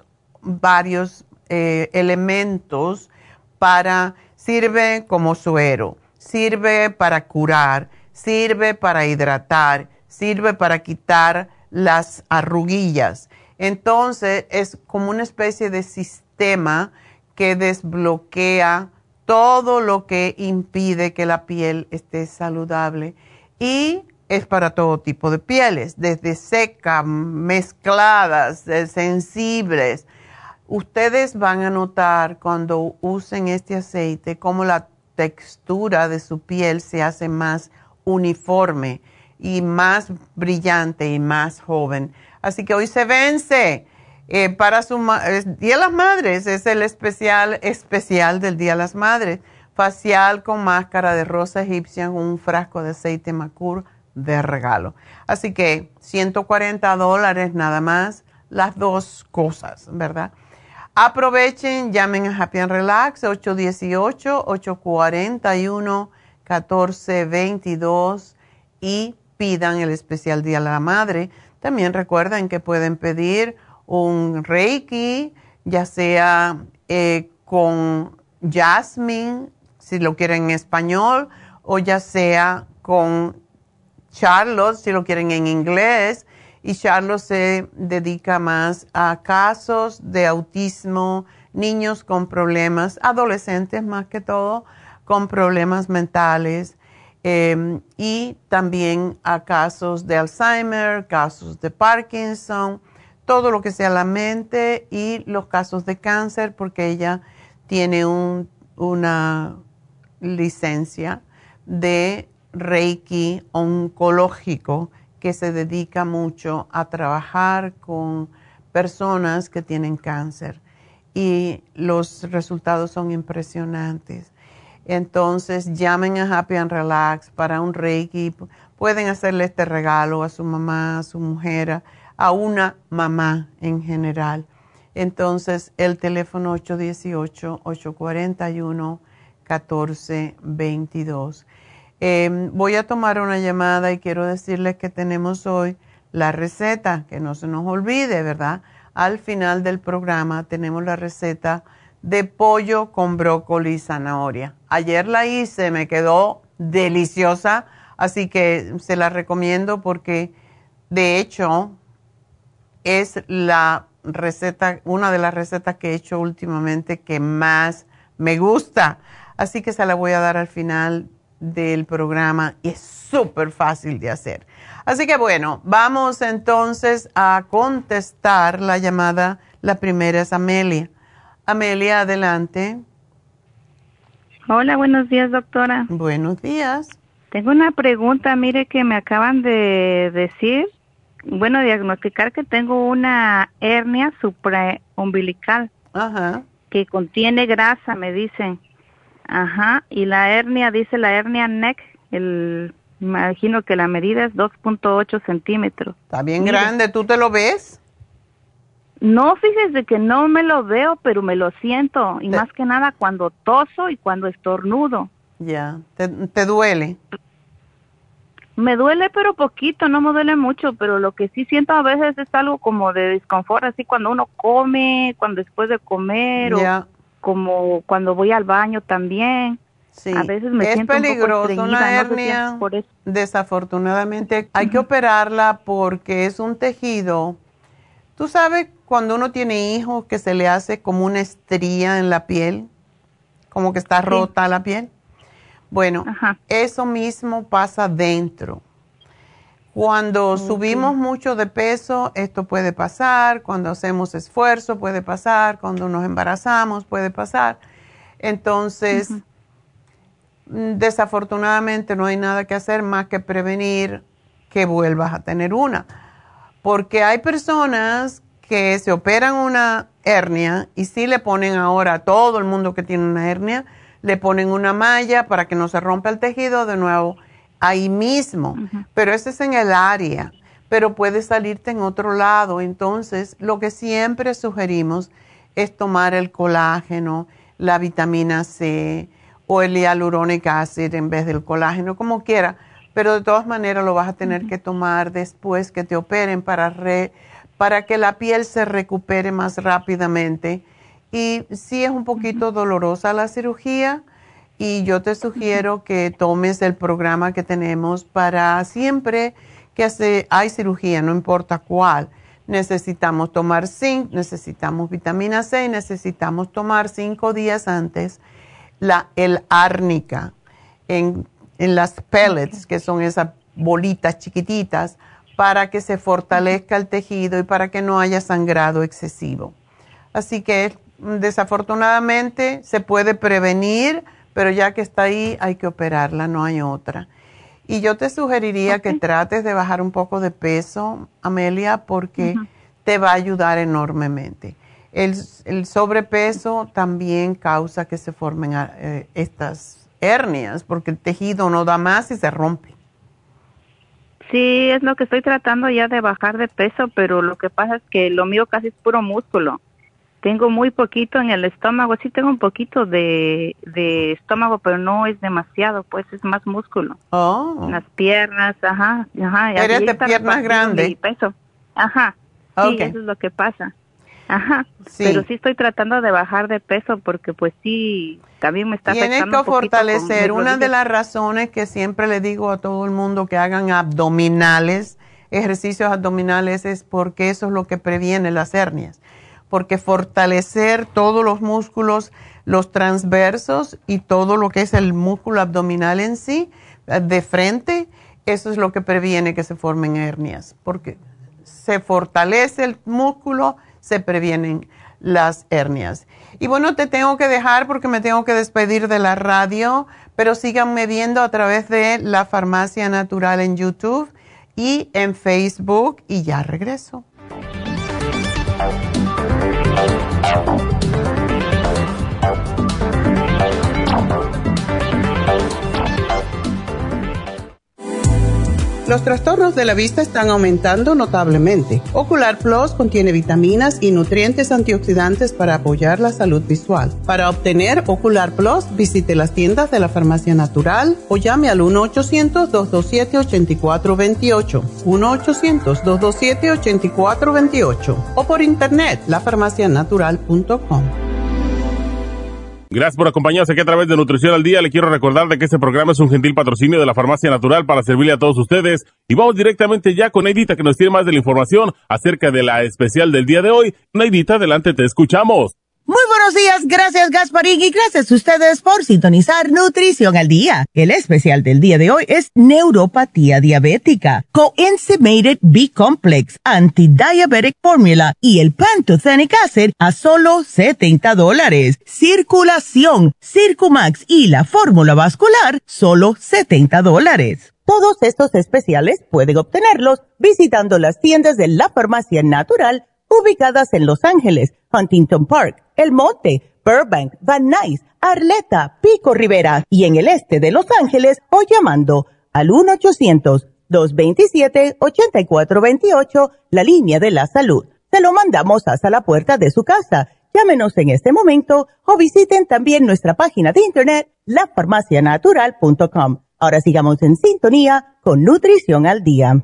elementos sirve como suero, sirve para curar, sirve para hidratar, sirve para quitar las arruguillas. Entonces es como una especie de sistema que desbloquea todo lo que impide que la piel esté saludable y es para todo tipo de pieles, desde secas, mezcladas, sensibles. Ustedes van a notar cuando usen este aceite cómo la textura de su piel se hace más uniforme y más brillante y más joven. Así que hoy se vence para Día de las Madres, es el especial del Día de las Madres. Facial con máscara de rosa egipcia con un frasco de aceite Macur de regalo. Así que $140 nada más, las dos cosas, ¿verdad? Aprovechen, llamen a Happy and Relax, 818-841-1422 y pidan el especial Día de la Madre. También recuerden que pueden pedir un Reiki, ya sea con Jasmine, si lo quieren en español, o ya sea con Charlotte, si lo quieren en inglés. Y Charlotte se dedica más a casos de autismo, niños con problemas, adolescentes más que todo, con problemas mentales, y también a casos de Alzheimer, casos de Parkinson, todo lo que sea la mente y los casos de cáncer, porque ella tiene una licencia de Reiki oncológico que se dedica mucho a trabajar con personas que tienen cáncer y los resultados son impresionantes. Entonces llamen a Happy and Relax para un Reiki. Pueden hacerle este regalo a su mamá, a su mujer, a una mamá en general. Entonces el teléfono 818-841-1422. Voy a tomar una llamada y quiero decirles que tenemos hoy la receta, que no se nos olvide, ¿verdad? Al final del programa tenemos la receta de pollo con brócoli y zanahoria. Ayer la hice, me quedó deliciosa, así que se la recomiendo porque de hecho es la receta, una de las recetas que he hecho últimamente que más me gusta. Así que se la voy a dar al final del programa y es súper fácil de hacer. Así que bueno, vamos entonces a contestar la llamada. La primera es Amelia. Amelia, adelante. Hola, buenos días, doctora. Buenos días. Tengo una pregunta, mire que me acaban de decir, diagnosticar que tengo una hernia supraumbilical. Ajá. Que contiene grasa, me dicen. Ajá, y la hernia, dice la hernia neck, me imagino que la medida es 2.8 centímetros. Está bien grande, ¿tú te lo ves? No, fíjese que no me lo veo, pero me lo siento, y más que nada cuando toso y cuando estornudo. Ya, ¿te duele? Me duele, pero poquito, no me duele mucho, pero lo que sí siento a veces es algo como de disconfort, así cuando uno come, cuando después de comer, o como cuando voy al baño también. Sí, a veces me siento peligroso, un poco una estreñida, hernia, no sé si por eso. Desafortunadamente hay que operarla porque es un tejido. Tú sabes cuando uno tiene hijos que se le hace como una estría en la piel, como que está rota la piel. Bueno, eso mismo pasa dentro. Cuando subimos mucho de peso, esto puede pasar. Cuando hacemos esfuerzo, puede pasar. Cuando nos embarazamos, puede pasar. Entonces, desafortunadamente no hay nada que hacer más que prevenir que vuelvas a tener una. Porque hay personas que se operan una hernia y sí le ponen ahora a todo el mundo que tiene una hernia, le ponen una malla para que no se rompa el tejido de nuevo ahí mismo, pero ese es en el área, pero puede salirte en otro lado. Entonces, lo que siempre sugerimos es tomar el colágeno, la vitamina C o el hyaluronic acid en vez del colágeno, como quiera, pero de todas maneras lo vas a tener que tomar después que te operen para que la piel se recupere más rápidamente. Y sí es un poquito dolorosa la cirugía y yo te sugiero que tomes el programa que tenemos para siempre que hay cirugía, no importa cuál. Necesitamos tomar zinc, necesitamos vitamina C y necesitamos tomar 5 días antes el árnica en las pellets, que son esas bolitas chiquititas, para que se fortalezca el tejido y para que no haya sangrado excesivo. Así que desafortunadamente se puede prevenir, pero ya que está ahí hay que operarla, no hay otra. Y yo te sugeriría que trates de bajar un poco de peso, Amelia, porque te va a ayudar enormemente. El sobrepeso también causa que se formen estas hernias, porque el tejido no da más y se rompe. Sí, es lo que estoy tratando ya de bajar de peso, pero lo que pasa es que lo mío casi es puro músculo. Tengo muy poquito en el estómago, sí tengo un poquito de estómago, pero no es demasiado, pues es más músculo. Oh. En las piernas, ajá. ¿Eres de piernas grandes? Peso. Ajá, okay. Sí, eso es lo que pasa. Ajá, sí. Pero sí estoy tratando de bajar de peso porque pues sí, también me está afectando un poquito. Tienes que fortalecer. Una de las razones que siempre le digo a todo el mundo que hagan abdominales, ejercicios abdominales, es porque eso es lo que previene las hernias. Porque fortalecer todos los músculos, los transversos y todo lo que es el músculo abdominal en sí, de frente, eso es lo que previene que se formen hernias. Porque se fortalece el músculo, se previenen las hernias. Y bueno, te tengo que dejar porque me tengo que despedir de la radio, pero síganme viendo a través de La Farmacia Natural en YouTube y en Facebook y ya regreso. Los trastornos de la vista están aumentando notablemente. Ocular Plus contiene vitaminas y nutrientes antioxidantes para apoyar la salud visual. Para obtener Ocular Plus, visite las tiendas de la Farmacia Natural o llame al 1-800-227-8428. 1-800-227-8428. O por internet, lafarmacianatural.com. Gracias por acompañarnos aquí a través de Nutrición al Día. Le quiero recordar de que este programa es un gentil patrocinio de la Farmacia Natural para servirle a todos ustedes. Y vamos directamente ya con Neidita, que nos tiene más de la información acerca de la especial del día de hoy. Neidita, adelante, te escuchamos. Muy buenos días, gracias Gasparín y gracias a ustedes por sintonizar Nutrición al Día. El especial del día de hoy es neuropatía diabética, Coenzymated B-Complex, Anti-Diabetic Formula y el Pantothenic Acid a solo $70. Circulación, Circumax y la fórmula vascular, solo $70. Todos estos especiales pueden obtenerlos visitando las tiendas de la Farmacia Natural ubicadas en Los Ángeles, Huntington Park, El Monte, Burbank, Van Nuys, Arleta, Pico Rivera y en el este de Los Ángeles o llamando al 1-800-227-8428, la línea de la salud. Se lo mandamos hasta la puerta de su casa. Llámenos en este momento o visiten también nuestra página de internet, lafarmacianatural.com. Ahora sigamos en sintonía con Nutrición al Día.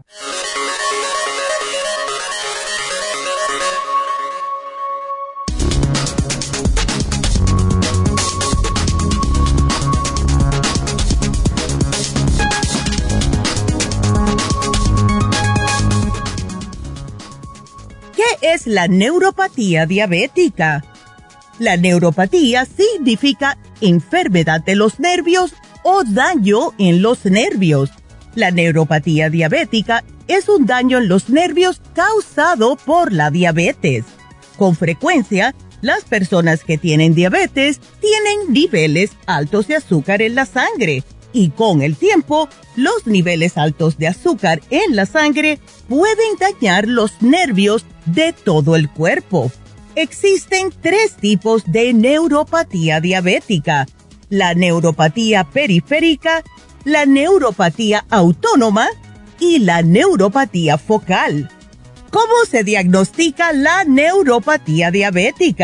¿Qué es la neuropatía diabética? La neuropatía significa enfermedad de los nervios o daño en los nervios. La neuropatía diabética es un daño en los nervios causado por la diabetes. Con frecuencia, las personas que tienen diabetes tienen niveles altos de azúcar en la sangre y con el tiempo, los niveles altos de azúcar en la sangre pueden dañar los nervios de todo el cuerpo. Existen 3 tipos de neuropatía diabética: la neuropatía periférica, la neuropatía autónoma y la neuropatía focal. ¿Cómo se diagnostica la neuropatía diabética?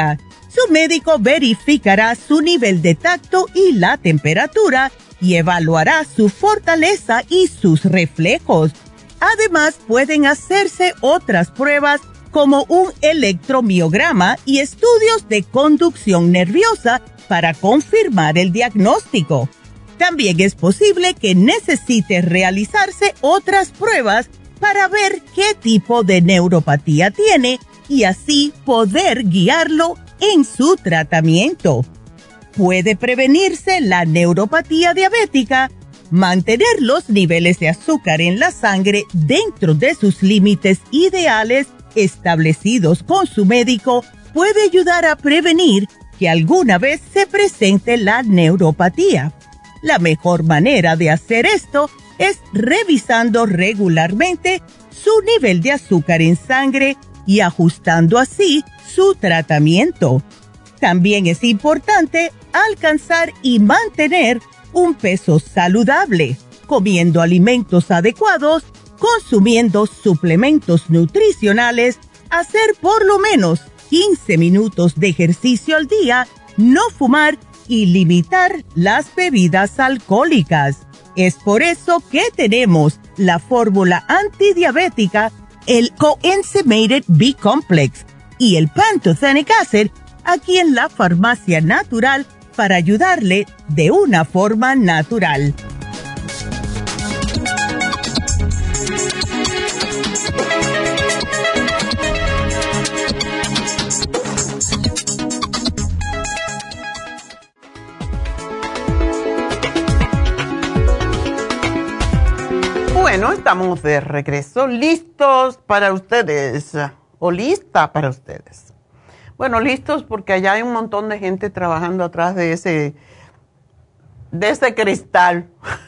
Su médico verificará su nivel de tacto y la temperatura y evaluará su fortaleza y sus reflejos. Además, pueden hacerse otras pruebas como un electromiograma y estudios de conducción nerviosa para confirmar el diagnóstico. También es posible que necesite realizarse otras pruebas para ver qué tipo de neuropatía tiene y así poder guiarlo en su tratamiento. Puede prevenirse la neuropatía diabética, mantener los niveles de azúcar en la sangre dentro de sus límites ideales establecidos con su médico, puede ayudar a prevenir que alguna vez se presente la neuropatía. La mejor manera de hacer esto es revisando regularmente su nivel de azúcar en sangre y ajustando así su tratamiento. También es importante alcanzar y mantener un peso saludable, comiendo alimentos adecuados, consumiendo suplementos nutricionales, hacer por lo menos 15 minutos de ejercicio al día, no fumar y limitar las bebidas alcohólicas. Es por eso que tenemos la fórmula antidiabética, el Coenzymated B-Complex y el Pantothenic Acid aquí en la Farmacia Natural para ayudarle de una forma natural. Bueno, estamos de regreso, listos para ustedes, o lista para ustedes. Bueno, listos porque allá hay un montón de gente trabajando atrás de ese cristal.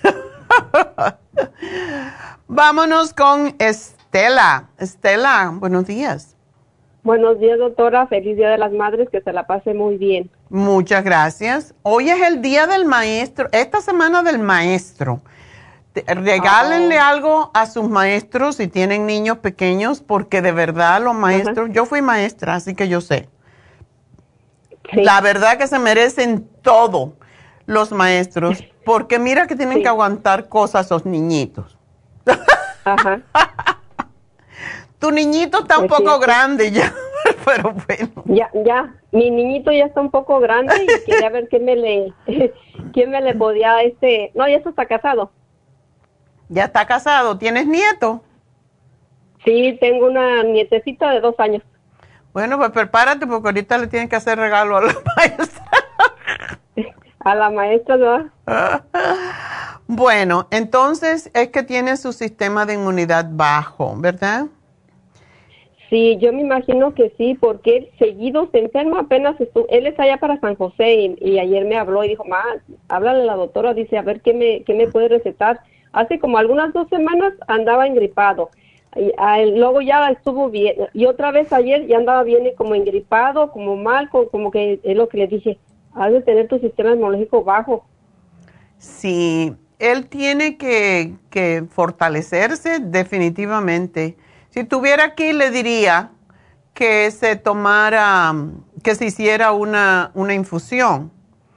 Vámonos con Estela. Estela, buenos días. Buenos días, doctora. Feliz Día de las Madres, que se la pase muy bien. Muchas gracias. Hoy es el Día del Maestro, esta semana del Maestro. Regálenle algo a sus maestros si tienen niños pequeños, porque de verdad los maestros, yo fui maestra, así que yo sé. Sí. La verdad que se merecen todo los maestros, porque mira que tienen que aguantar cosas los niñitos. Ajá. Tu niñito está un poco grande ya, pero bueno. Ya, mi niñito ya está un poco grande y quería ver quién me le podía, no, ya está casado. ¿Ya está casado? ¿Tienes nieto? Sí, tengo una nietecita de 2 años. Bueno, pues prepárate porque ahorita le tienen que hacer regalo a la maestra. A la maestra, ¿no? Bueno, entonces es que tiene su sistema de inmunidad bajo, ¿verdad? Sí, yo me imagino que sí, porque él seguido se enferma, apenas él está allá para San José y ayer me habló y dijo, ma, háblale a la doctora, dice, a ver qué me puede recetar. Hace como algunas 2 semanas andaba engripado, luego ya estuvo bien, y otra vez ayer ya andaba bien como engripado, como mal, como que es lo que le dije, has de tener tu sistema inmunológico bajo. Sí, él tiene que fortalecerse definitivamente. Si estuviera aquí le diría que se tomara, que se hiciera una infusión.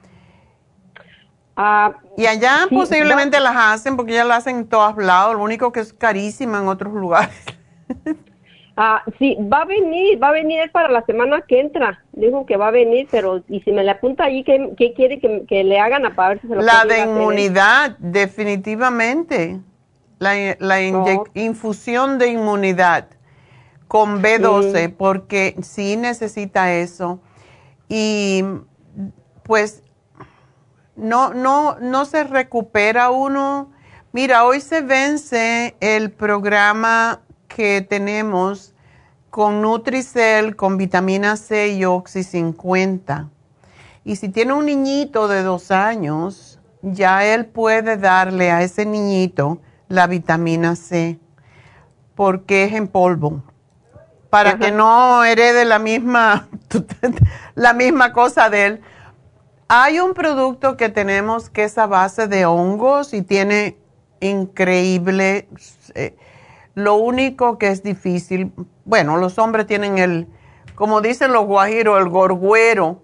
Y allá sí, posiblemente las hacen porque ya las hacen en todos lados, lo único que es carísima en otros lugares. Sí, va a venir para la semana que entra, dijo que va a venir, pero y si me le apunta ahí, ¿qué quiere que le hagan para ver si se lo La de inmunidad, definitivamente, la infusión de inmunidad con B12, porque sí necesita eso. Y pues no se recupera uno. Mira, hoy se vence el programa que tenemos con Nutricel, con vitamina C y Oxy 50. Y si tiene un niñito de 2 años, ya él puede darle a ese niñito la vitamina C, porque es en polvo, para que no herede la misma cosa de él. Hay un producto que tenemos que es a base de hongos y tiene increíble, lo único que es difícil, bueno, los hombres tienen como dicen los guajiros, el gorguero.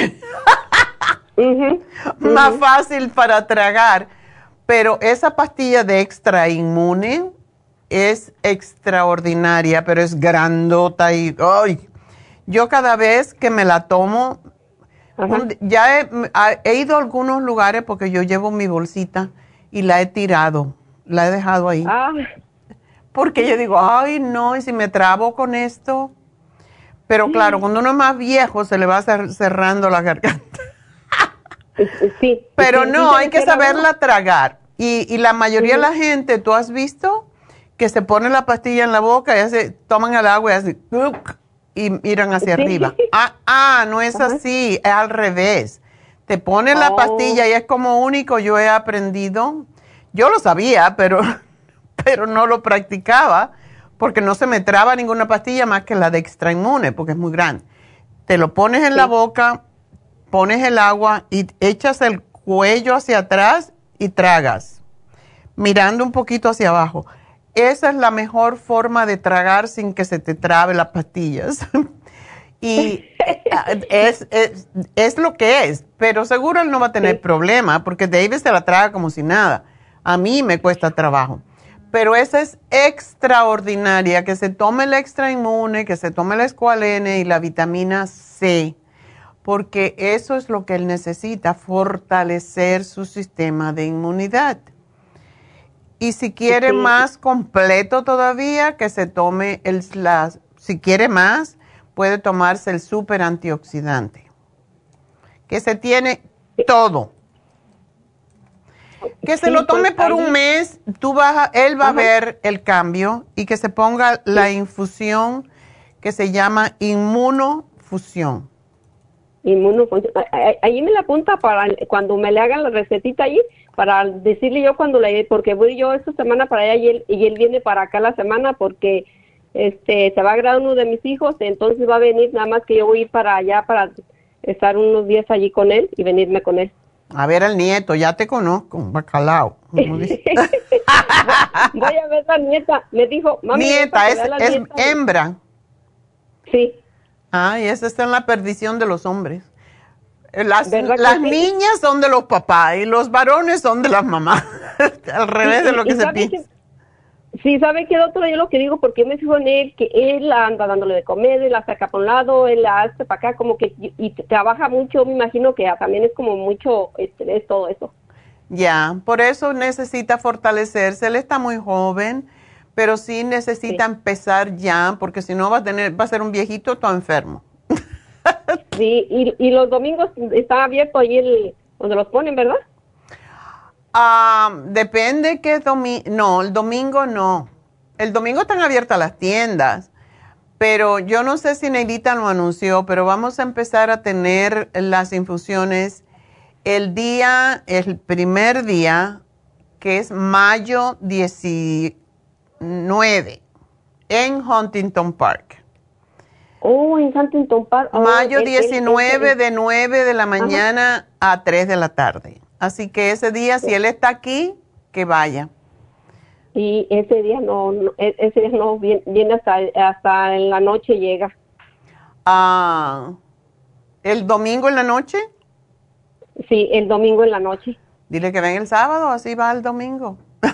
Más fácil para tragar. Pero esa pastilla de extra inmune es extraordinaria, pero es grandota y ¡ay! Yo cada vez que me la tomo, ya he ido a algunos lugares porque yo llevo mi bolsita y la he tirado, la he dejado ahí. Porque yo digo, ay no, y si me trabo con esto. Pero claro, cuando uno es más viejo se le va cerrando la garganta. Sí. Pero no, hay que saberla tragar. Y la mayoría de la gente, ¿tú has visto? Que se pone la pastilla en la boca y toman el agua y hacen y miran hacia arriba. No es así, es al revés. Te ponen la pastilla y es como único. Yo he aprendido, yo lo sabía, pero no lo practicaba porque no se me traba ninguna pastilla más que la de extra inmune porque es muy grande. Te lo pones en la boca, pones el agua y echas el cuello hacia atrás y tragas, mirando un poquito hacia abajo. Esa es la mejor forma de tragar sin que se te trabe las pastillas. Y es lo que es, pero seguro él no va a tener problema porque David se la traga como si nada. A mí me cuesta trabajo. Pero esa es extraordinaria, que se tome el extra inmune, que se tome el escualene y la vitamina C, porque eso es lo que él necesita, fortalecer su sistema de inmunidad. Y si quiere más completo todavía, que se tome si quiere más, puede tomarse el super antioxidante, que se tiene todo. Que se lo tome por un mes, él va a ver el cambio y que se ponga la infusión que se llama inmunofusión. Ahí me la apunta para cuando me le hagan la recetita ahí, para decirle yo cuando porque voy yo esta semana para allá y él viene para acá la semana porque se va a graduar uno de mis hijos, entonces va a venir, nada más que yo voy a ir para allá para estar unos días allí con él y venirme con él. A ver al nieto, ya te conozco, bacalao. Voy a ver la nieta, me dijo, mami. Nieta, es hembra. Sí. Y esa está en la perdición de los hombres. Las niñas son de los papás y los varones son de las mamás. Al revés de lo que se piensa. Sí, ¿sabe qué, doctora? Yo lo que digo, porque me fijo en él, que él anda dándole de comer, él la saca para un lado, él la hace para acá, como que, y trabaja mucho, me imagino que también es como mucho estrés, todo eso. Ya, por eso necesita fortalecerse, él está muy joven, pero sí necesita empezar ya, porque si no va a ser un viejito todo enfermo. Sí, y los domingos está abierto ahí donde los ponen, ¿verdad? Depende qué domingo. No, el domingo no. El domingo están abiertas las tiendas, pero yo no sé si Neidita lo anunció, pero vamos a empezar a tener las infusiones el primer día, que es mayo 19, en Huntington Park. En Huntington Park. Mayo 19 de 9 de la mañana a 3 de la tarde. Así que ese día, si él está aquí, que vaya. Y ese día no viene hasta en la noche llega. ¿El domingo en la noche? Sí, el domingo en la noche. Dile que venga el sábado, así va el domingo.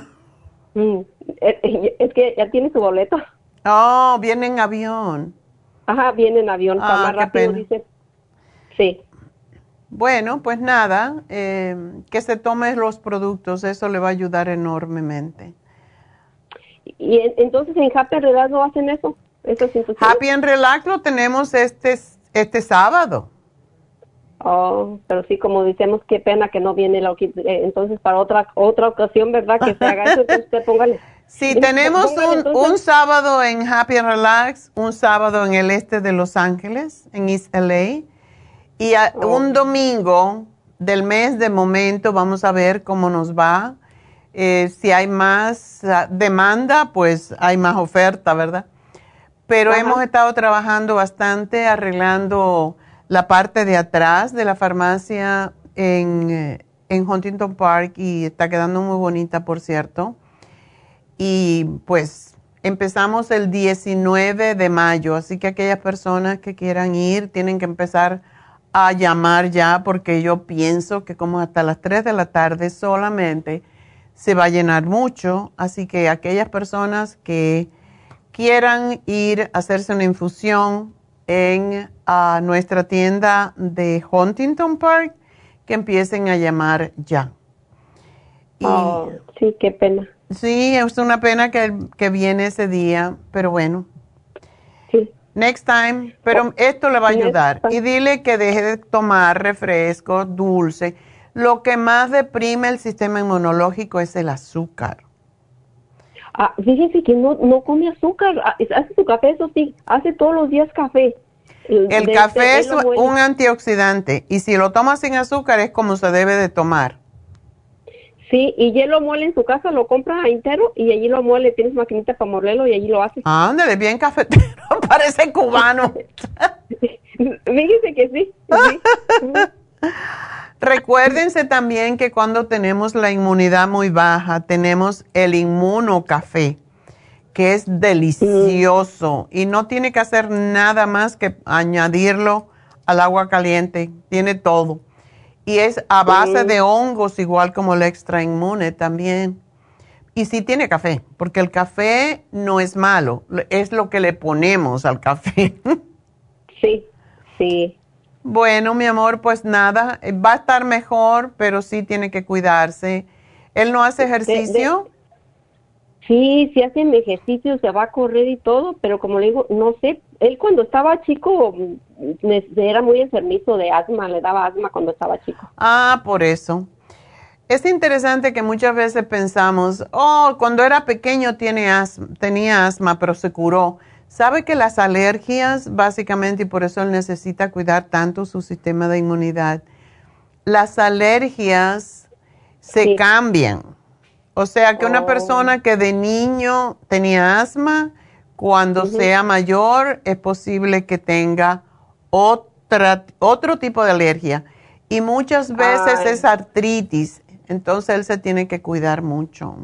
Es que ya tiene su boleto. Viene en avión. Ajá, viene en avión, está más rápido, dice. Sí. Bueno, pues nada, que se tome los productos, eso le va a ayudar enormemente. ¿Y entonces en Happy and Relax no hacen eso? Happy and Relax lo tenemos este sábado. Pero sí, como decimos, qué pena que no viene entonces para otra ocasión, ¿verdad? Que se haga eso, entonces usted póngale. Sí, tenemos un sábado en Happy and Relax, un sábado en el este de Los Ángeles, en East LA. Y un domingo del mes, de momento, vamos a ver cómo nos va. Si hay más demanda, pues hay más oferta, ¿verdad? Pero hemos estado trabajando bastante, arreglando la parte de atrás de la farmacia en Huntington Park y está quedando muy bonita, por cierto. Y pues Empezamos el 19 de mayo, así que aquellas personas que quieran ir tienen que empezar a llamar ya, porque yo pienso que como hasta las 3 de la tarde solamente se va a llenar mucho, así que aquellas personas que quieran ir a hacerse una infusión en nuestra tienda de Huntington Park, que empiecen a llamar ya. Sí, qué pena. Sí, es una pena que viene ese día, pero bueno. Sí. Next time, pero esto le va a ayudar. Y dile que deje de tomar refrescos, dulce. Lo que más deprime el sistema inmunológico es el azúcar. Fíjese que no come azúcar. Hace su café, eso sí, hace todos los días café. El café es un antioxidante y si lo toma sin azúcar es como se debe de tomar. Sí, y él lo muele en su casa, lo compra entero y allí lo muele, tienes maquinita para molerlo y allí lo hace. Ándale, bien cafetero, parece cubano. Fíjese que sí. Recuérdense también que cuando tenemos la inmunidad muy baja, tenemos el inmunocafé, que es delicioso y no tiene que hacer nada más que añadirlo al agua caliente, tiene todo. Y es a base de hongos, igual como el extra inmune también. Y sí tiene café, porque el café no es malo, es lo que le ponemos al café. Sí, sí. Bueno, mi amor, pues nada, va a estar mejor, pero sí tiene que cuidarse. ¿Él no hace ejercicio? Sí, sí hace ejercicio, se va a correr y todo, pero como le digo, no sé, él cuando estaba chico era muy enfermizo de asma, le daba asma cuando estaba chico. Por eso. Es interesante que muchas veces pensamos, cuando era pequeño tenía asma, pero se curó. ¿Sabe que las alergias, básicamente, y por eso él necesita cuidar tanto su sistema de inmunidad, las alergias se cambian? O sea, que una persona que de niño tenía asma, cuando sea mayor, es posible que tenga otro tipo de alergia. Y muchas veces es artritis. Entonces, él se tiene que cuidar mucho.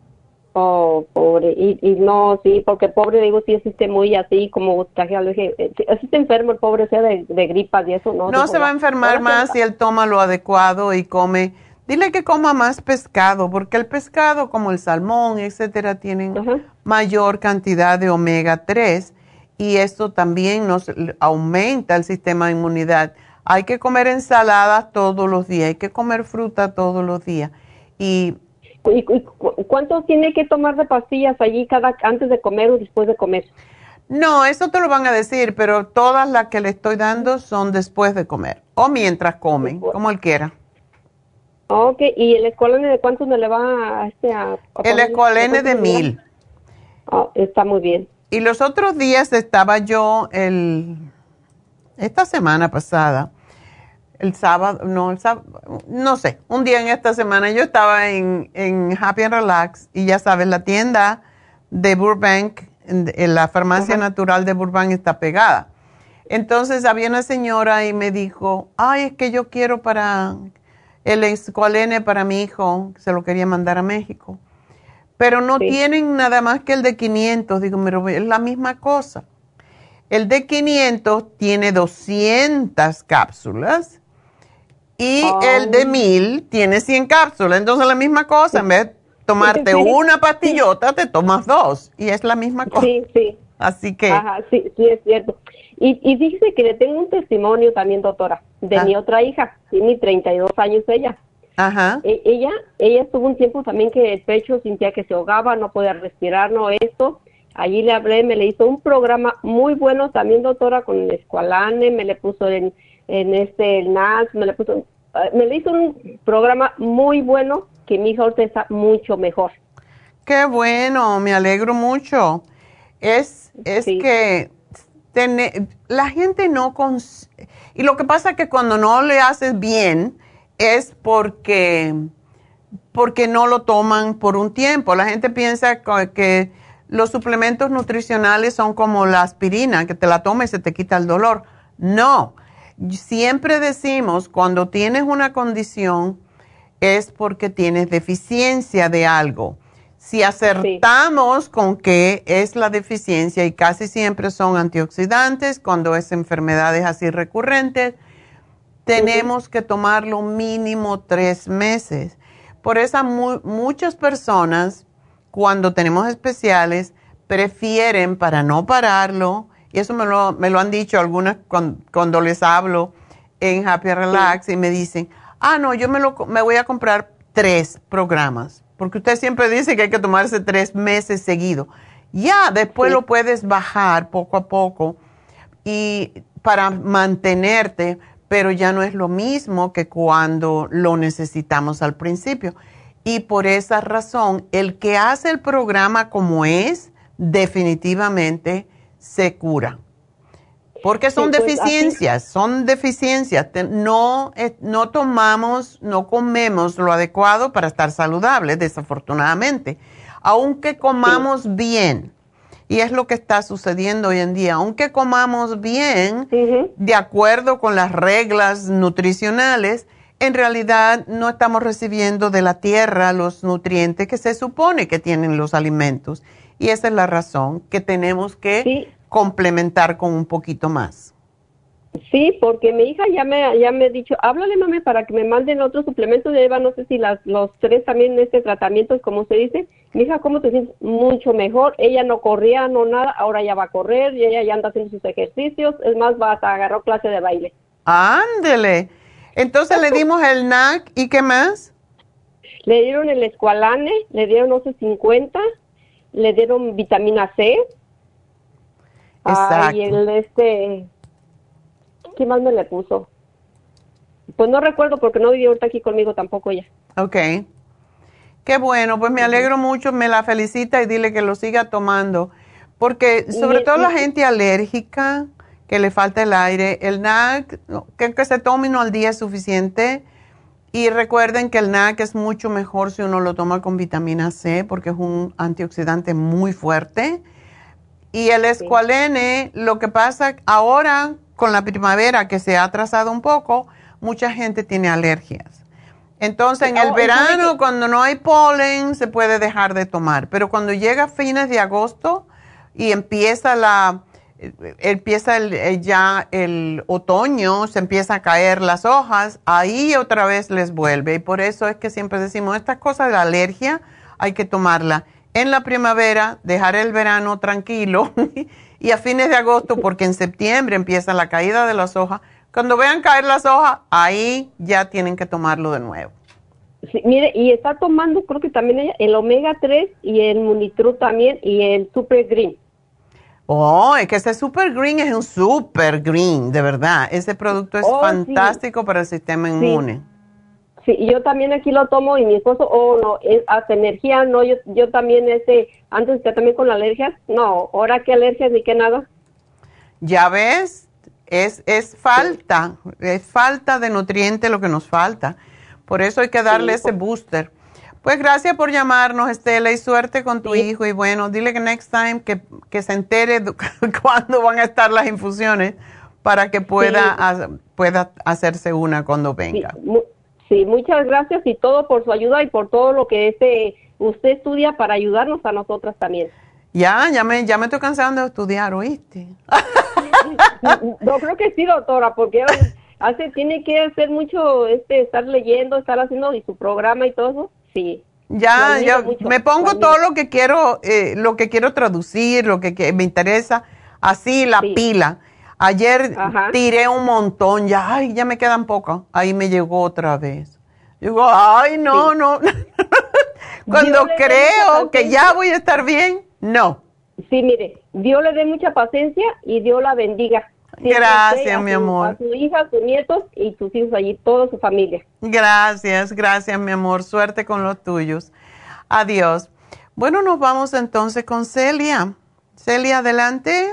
Pobre. Y no, sí, porque pobre, digo, sí existe muy así, como traje alergia. Así está enfermo el pobre, sea de gripas y eso, ¿no? No se va a enfermar más si él toma lo adecuado y come. Dile que coma más pescado, porque el pescado, como el salmón, etcétera, tienen mayor cantidad de omega 3 y esto también nos aumenta el sistema de inmunidad. Hay que comer ensaladas todos los días, hay que comer fruta todos los días. ¿Y cuánto tiene que tomar de pastillas allí antes de comer o después de comer? No, eso te lo van a decir, pero todas las que le estoy dando son después de comer o mientras comen, como él quiera. Ok, ¿y el escualene de cuánto me le va a el escualene de 1000. Está muy bien. Y los otros días estaba yo, esta semana pasada, el sábado, no sé, un día en esta semana yo estaba en Happy and Relax y ya sabes, la tienda de Burbank, en la farmacia natural de Burbank está pegada. Entonces había una señora y me dijo, es que yo quiero para el escualene para mi hijo, se lo quería mandar a México. Pero no tienen nada más que el de 500. Digo, pero es la misma cosa. El de 500 tiene 200 cápsulas y el de 1000 tiene 100 cápsulas. Entonces la misma cosa, en vez de tomarte una pastillota, te tomas 2 y es la misma cosa. Sí. Así que... sí, es cierto. Y fíjese que le tengo un testimonio también, doctora, de mi otra hija, tiene 32 años ella. Ella estuvo un tiempo también que el pecho sentía que se ahogaba, no podía respirar, no esto. Allí le hablé, me le hizo un programa muy bueno también, doctora, con el Esqualane, me le puso el NAS, me le hizo un programa muy bueno que mi hija ahorita está mucho mejor. Qué bueno, me alegro mucho. Es que la gente no... Y lo que pasa es que cuando no le haces bien es porque no lo toman por un tiempo. La gente piensa que los suplementos nutricionales son como la aspirina, que te la tomas y se te quita el dolor. No, siempre decimos cuando tienes una condición es porque tienes deficiencia de algo. Si acertamos con qué es la deficiencia, y casi siempre son antioxidantes, cuando es enfermedades así recurrentes, tenemos que tomarlo mínimo 3 meses. Por eso muchas personas, cuando tenemos especiales, prefieren para no pararlo, y eso me lo han dicho algunas cuando les hablo en Happy Relax, y me dicen, no, yo me voy a comprar 3 programas, porque usted siempre dice que hay que tomarse 3 meses seguidos. Ya, después lo puedes bajar poco a poco y para mantenerte, pero ya no es lo mismo que cuando lo necesitamos al principio. Y por esa razón, el que hace el programa como es, definitivamente se cura. Porque son deficiencias. No comemos lo adecuado para estar saludables, desafortunadamente. Aunque comamos bien, y es lo que está sucediendo hoy en día, aunque comamos bien, de acuerdo con las reglas nutricionales, en realidad no estamos recibiendo de la tierra los nutrientes que se supone que tienen los alimentos. Y esa es la razón que tenemos que complementar con un poquito más. Sí, porque mi hija ya me ha dicho, háblale, mami, para que me manden otros suplementos. Ya lleva, no sé si los 3 también tratamientos, como se dice. Mi hija, ¿cómo te sientes? Mucho mejor. Ella no corría, no nada. Ahora ya va a correr y ella ya anda haciendo sus ejercicios. Es más, agarró clase de baile. ¡Ándele! Entonces le dimos el NAC, ¿y qué más? Le dieron el Esqualane, le dieron 1150, le dieron vitamina C. Exacto. Y ¿qué más me le puso? Pues no recuerdo porque no vive ahorita aquí conmigo tampoco ella. Ok. Qué bueno, pues me alegro mucho, me la felicita y dile que lo siga tomando. Porque sobre todo la gente alérgica, que le falta el aire, el NAC, que se tome uno al día es suficiente. Y recuerden que el NAC es mucho mejor si uno lo toma con vitamina C, porque es un antioxidante muy fuerte. Y el Esqualene, lo que pasa ahora con la primavera, que se ha atrasado un poco, mucha gente tiene alergias. Entonces, en el verano, cuando no hay polen, se puede dejar de tomar. Pero cuando llega fines de agosto y empieza ya el otoño, se empieza a caer las hojas, ahí otra vez les vuelve. Y por eso es que siempre decimos, estas cosas de la alergia hay que tomarla en la primavera, dejar el verano tranquilo y a fines de agosto, porque en septiembre empieza la caída de las hojas. Cuando vean caer las hojas, ahí ya tienen que tomarlo de nuevo. Sí, mire, y está tomando, creo que también ella, el omega 3 y el Munitru también y el Super Green. Oh, es que ese Super Green es un Super Green, de verdad. Ese producto es fantástico para el sistema inmune. Sí, y yo también aquí lo tomo y mi esposo, no, hace energía, no, yo también antes que también con la alergia, no, ahora qué alergias ni qué nada. Ya ves, es falta de nutriente lo que nos falta. Por eso hay que darle ese booster. Pues gracias por llamarnos, Estela, y suerte con tu hijo. Y bueno, dile que next time que se entere cuándo van a estar las infusiones para que pueda hacerse una cuando venga. Sí, muchas gracias y todo por su ayuda y por todo lo que usted estudia para ayudarnos a nosotras también. Ya me estoy cansando de estudiar, ¿oíste? No creo que sí, doctora, porque tiene que hacer mucho, estar leyendo, estar haciendo y su programa y todo eso. Sí. Ya me pongo todo lo que quiero traducir, lo que me interesa, así la pila. Ayer tiré un montón, ya me quedan pocos. Ahí me llegó otra vez. Digo, no. Cuando creo que ya voy a estar bien, no. Sí, mire, Dios le dé mucha paciencia y Dios la bendiga. Gracias, mi amor. A su hija, a sus nietos y sus hijos allí, toda su familia. Gracias, mi amor. Suerte con los tuyos. Adiós. Bueno, nos vamos entonces con Celia. Celia, adelante.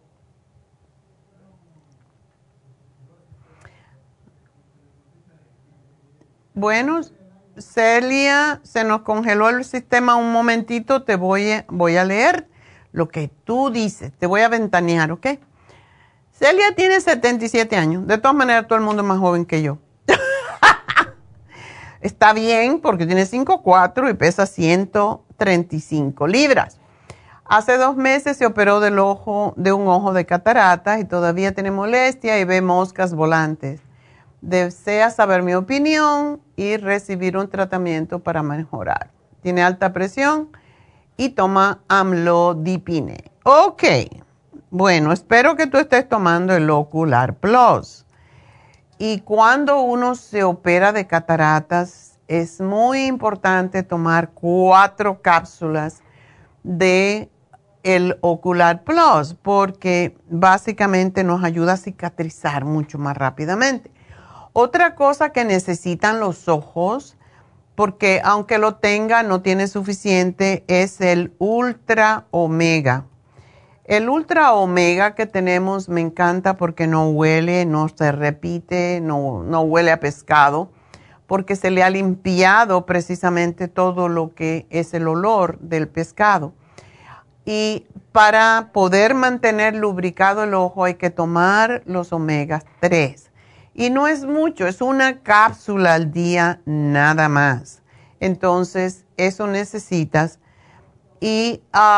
Bueno, Celia, se nos congeló el sistema un momentito. Te voy a leer lo que tú dices. Te voy a ventanear, ¿ok? Celia tiene 77 años. De todas maneras, todo el mundo es más joven que yo. está bien porque tiene 5'4" y pesa 135 libras. Hace 2 meses se operó de un ojo de cataratas y todavía tiene molestia y ve moscas volantes. Desea saber mi opinión y recibir un tratamiento para mejorar. Tiene alta presión y toma amlodipine. Ok, bueno, espero que tú estés tomando el Ocular Plus. Y cuando uno se opera de cataratas, es muy importante tomar 4 cápsulas de el Ocular Plus, porque básicamente nos ayuda a cicatrizar mucho más rápidamente. Otra cosa que necesitan los ojos, porque aunque lo tenga no tiene suficiente, es el Ultra Omega. El Ultra Omega que tenemos me encanta porque no huele, no se repite, no huele a pescado, porque se le ha limpiado precisamente todo lo que es el olor del pescado. Y para poder mantener lubricado el ojo hay que tomar los omegas 3. Y no es mucho, es una cápsula al día nada más. Entonces, eso necesitas. Y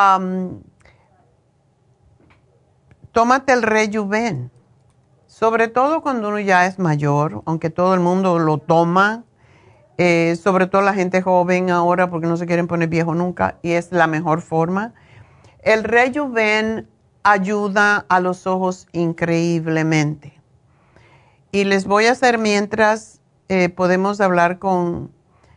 tómate el Rejuven. Sobre todo cuando uno ya es mayor, aunque todo el mundo lo toma, sobre todo la gente joven ahora porque no se quieren poner viejo nunca y es la mejor forma. El Rejuven ayuda a los ojos increíblemente. Y les voy a hacer mientras podemos hablar con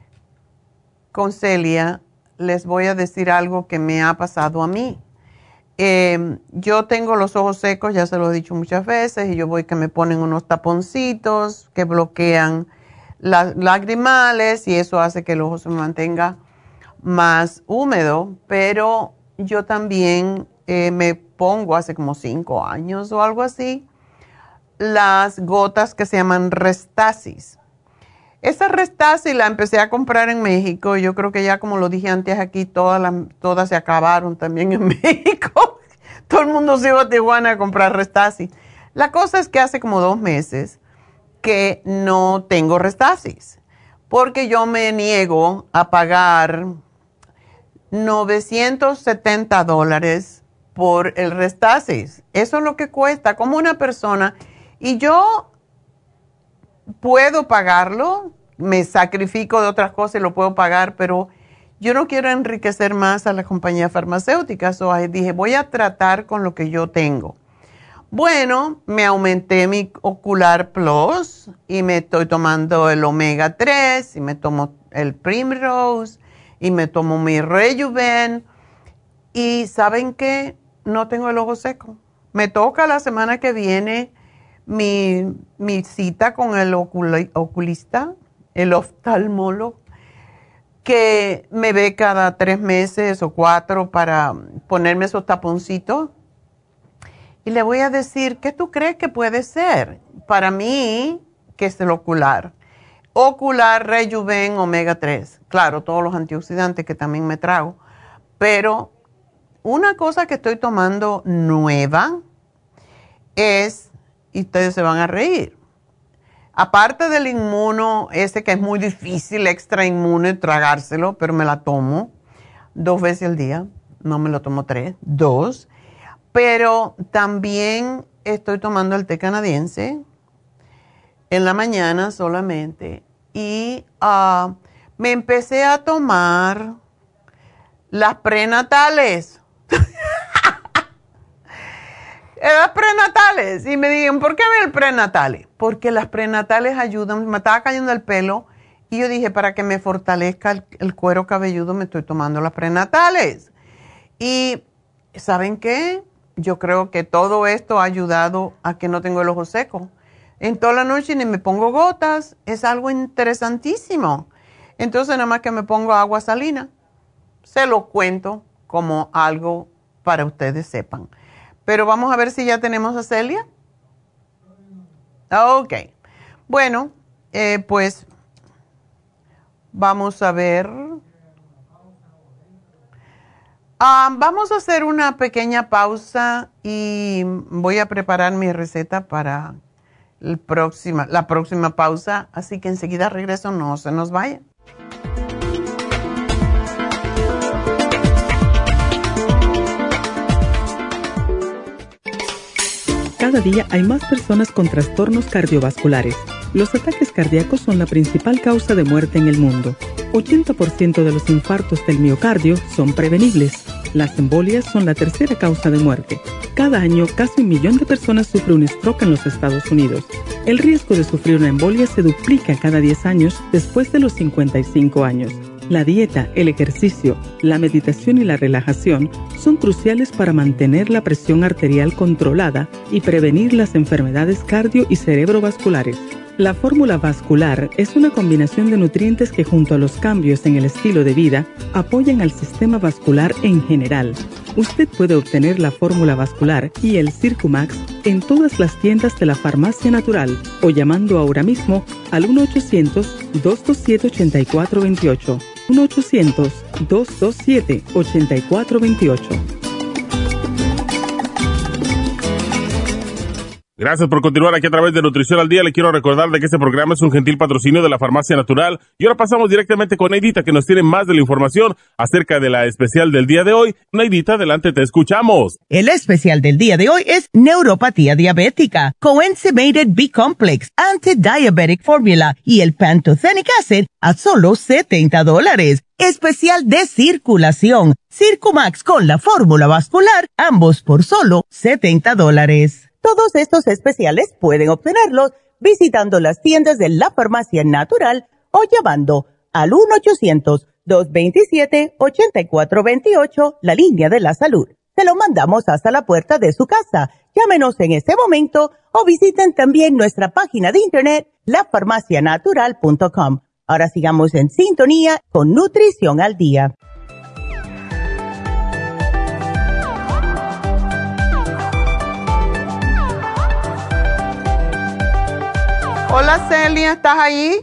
Celia, les voy a decir algo que me ha pasado a mí. Yo tengo los ojos secos, ya se lo he dicho muchas veces, y yo voy que me ponen unos taponcitos que bloquean las lagrimales y eso hace que el ojo se mantenga más húmedo, pero yo también me pongo hace como 5 años o algo así, las gotas que se llaman Restasis. Esa Restasis la empecé a comprar en México. Yo creo que ya, como lo dije antes aquí, todas se acabaron también en México. Todo el mundo se iba a Tijuana a comprar Restasis. La cosa es que hace como 2 meses que no tengo Restasis, porque yo me niego a pagar $970 por el Restasis. Eso es lo que cuesta, como una persona. Y yo puedo pagarlo, me sacrifico de otras cosas y lo puedo pagar, pero yo no quiero enriquecer más a la compañía farmacéutica. So, dije, voy a tratar con lo que yo tengo. Bueno, me aumenté mi Ocular Plus y me estoy tomando el Omega 3 y me tomo el Primrose y me tomo mi Rejuven. Y ¿saben qué? No tengo el ojo seco. Me toca la semana que viene mi cita con el oculista, el oftalmólogo, que me ve cada 3 meses o 4 para ponerme esos taponcitos. Y le voy a decir, ¿qué tú crees que puede ser? Para mí, que es el ocular. Ocular, Rejuven, Omega 3. Claro, todos los antioxidantes que también me trago. Pero una cosa que estoy tomando nueva es, y ustedes se van a reír, aparte del inmuno, ese que es muy difícil, extra inmune, tragárselo, pero me la tomo 2 veces al día. No me lo tomo 3, 2. Pero también estoy tomando el té canadiense en la mañana solamente. Y me empecé a tomar las prenatales. Las prenatales. Y me dijeron, ¿por qué el prenatales? Porque las prenatales ayudan. Me estaba cayendo el pelo. Y yo dije, para que me fortalezca el cuero cabelludo, me estoy tomando las prenatales. Y ¿saben qué? Yo creo que todo esto ha ayudado a que no tengo el ojo seco. En toda la noche ni me pongo gotas. Es algo interesantísimo. Entonces, nada más que me pongo agua salina. Se lo cuento como algo para ustedes sepan. Pero vamos a ver si ya tenemos a Celia. Ok. Bueno, pues vamos a ver. Vamos a hacer una pequeña pausa y voy a preparar mi receta para la próxima pausa. Así que enseguida regreso, no se nos vayan. Cada día hay más personas con trastornos cardiovasculares. Los ataques cardíacos son la principal causa de muerte en el mundo. 80% de los infartos del miocardio son prevenibles. Las embolias son la tercera causa de muerte. Cada año, casi 1 millón de personas sufren un stroke en los Estados Unidos. El riesgo de sufrir una embolia se duplica cada 10 años después de los 55 años. La dieta, el ejercicio, la meditación y la relajación son cruciales para mantener la presión arterial controlada y prevenir las enfermedades cardio- y cerebrovasculares. La fórmula vascular es una combinación de nutrientes que, junto a los cambios en el estilo de vida, apoyan al sistema vascular en general. Usted puede obtener la fórmula vascular y el Circumax en todas las tiendas de la Farmacia Natural o llamando ahora mismo al 1-800-227-8428. 1-800-227-8428. Gracias por continuar aquí a través de Nutrición al Día. Le quiero recordar de que este programa es un gentil patrocinio de la Farmacia Natural. Y ahora pasamos directamente con Neidita, que nos tiene más de la información acerca de la especial del día de hoy. Neidita, adelante, te escuchamos. El especial del día de hoy es neuropatía diabética, Coenzymated B-Complex, Anti-Diabetic Formula y el Pantothenic Acid a solo $70. Especial de circulación, Circumax con la fórmula vascular, ambos por solo $70. Todos estos especiales pueden obtenerlos visitando las tiendas de la Farmacia Natural o llamando al 1-800-227-8428, la línea de la salud. Se lo mandamos hasta la puerta de su casa. Llámenos en este momento o visiten también nuestra página de internet, lafarmacianatural.com. Ahora sigamos en sintonía con Nutrición al Día. Hola Celia, ¿estás ahí?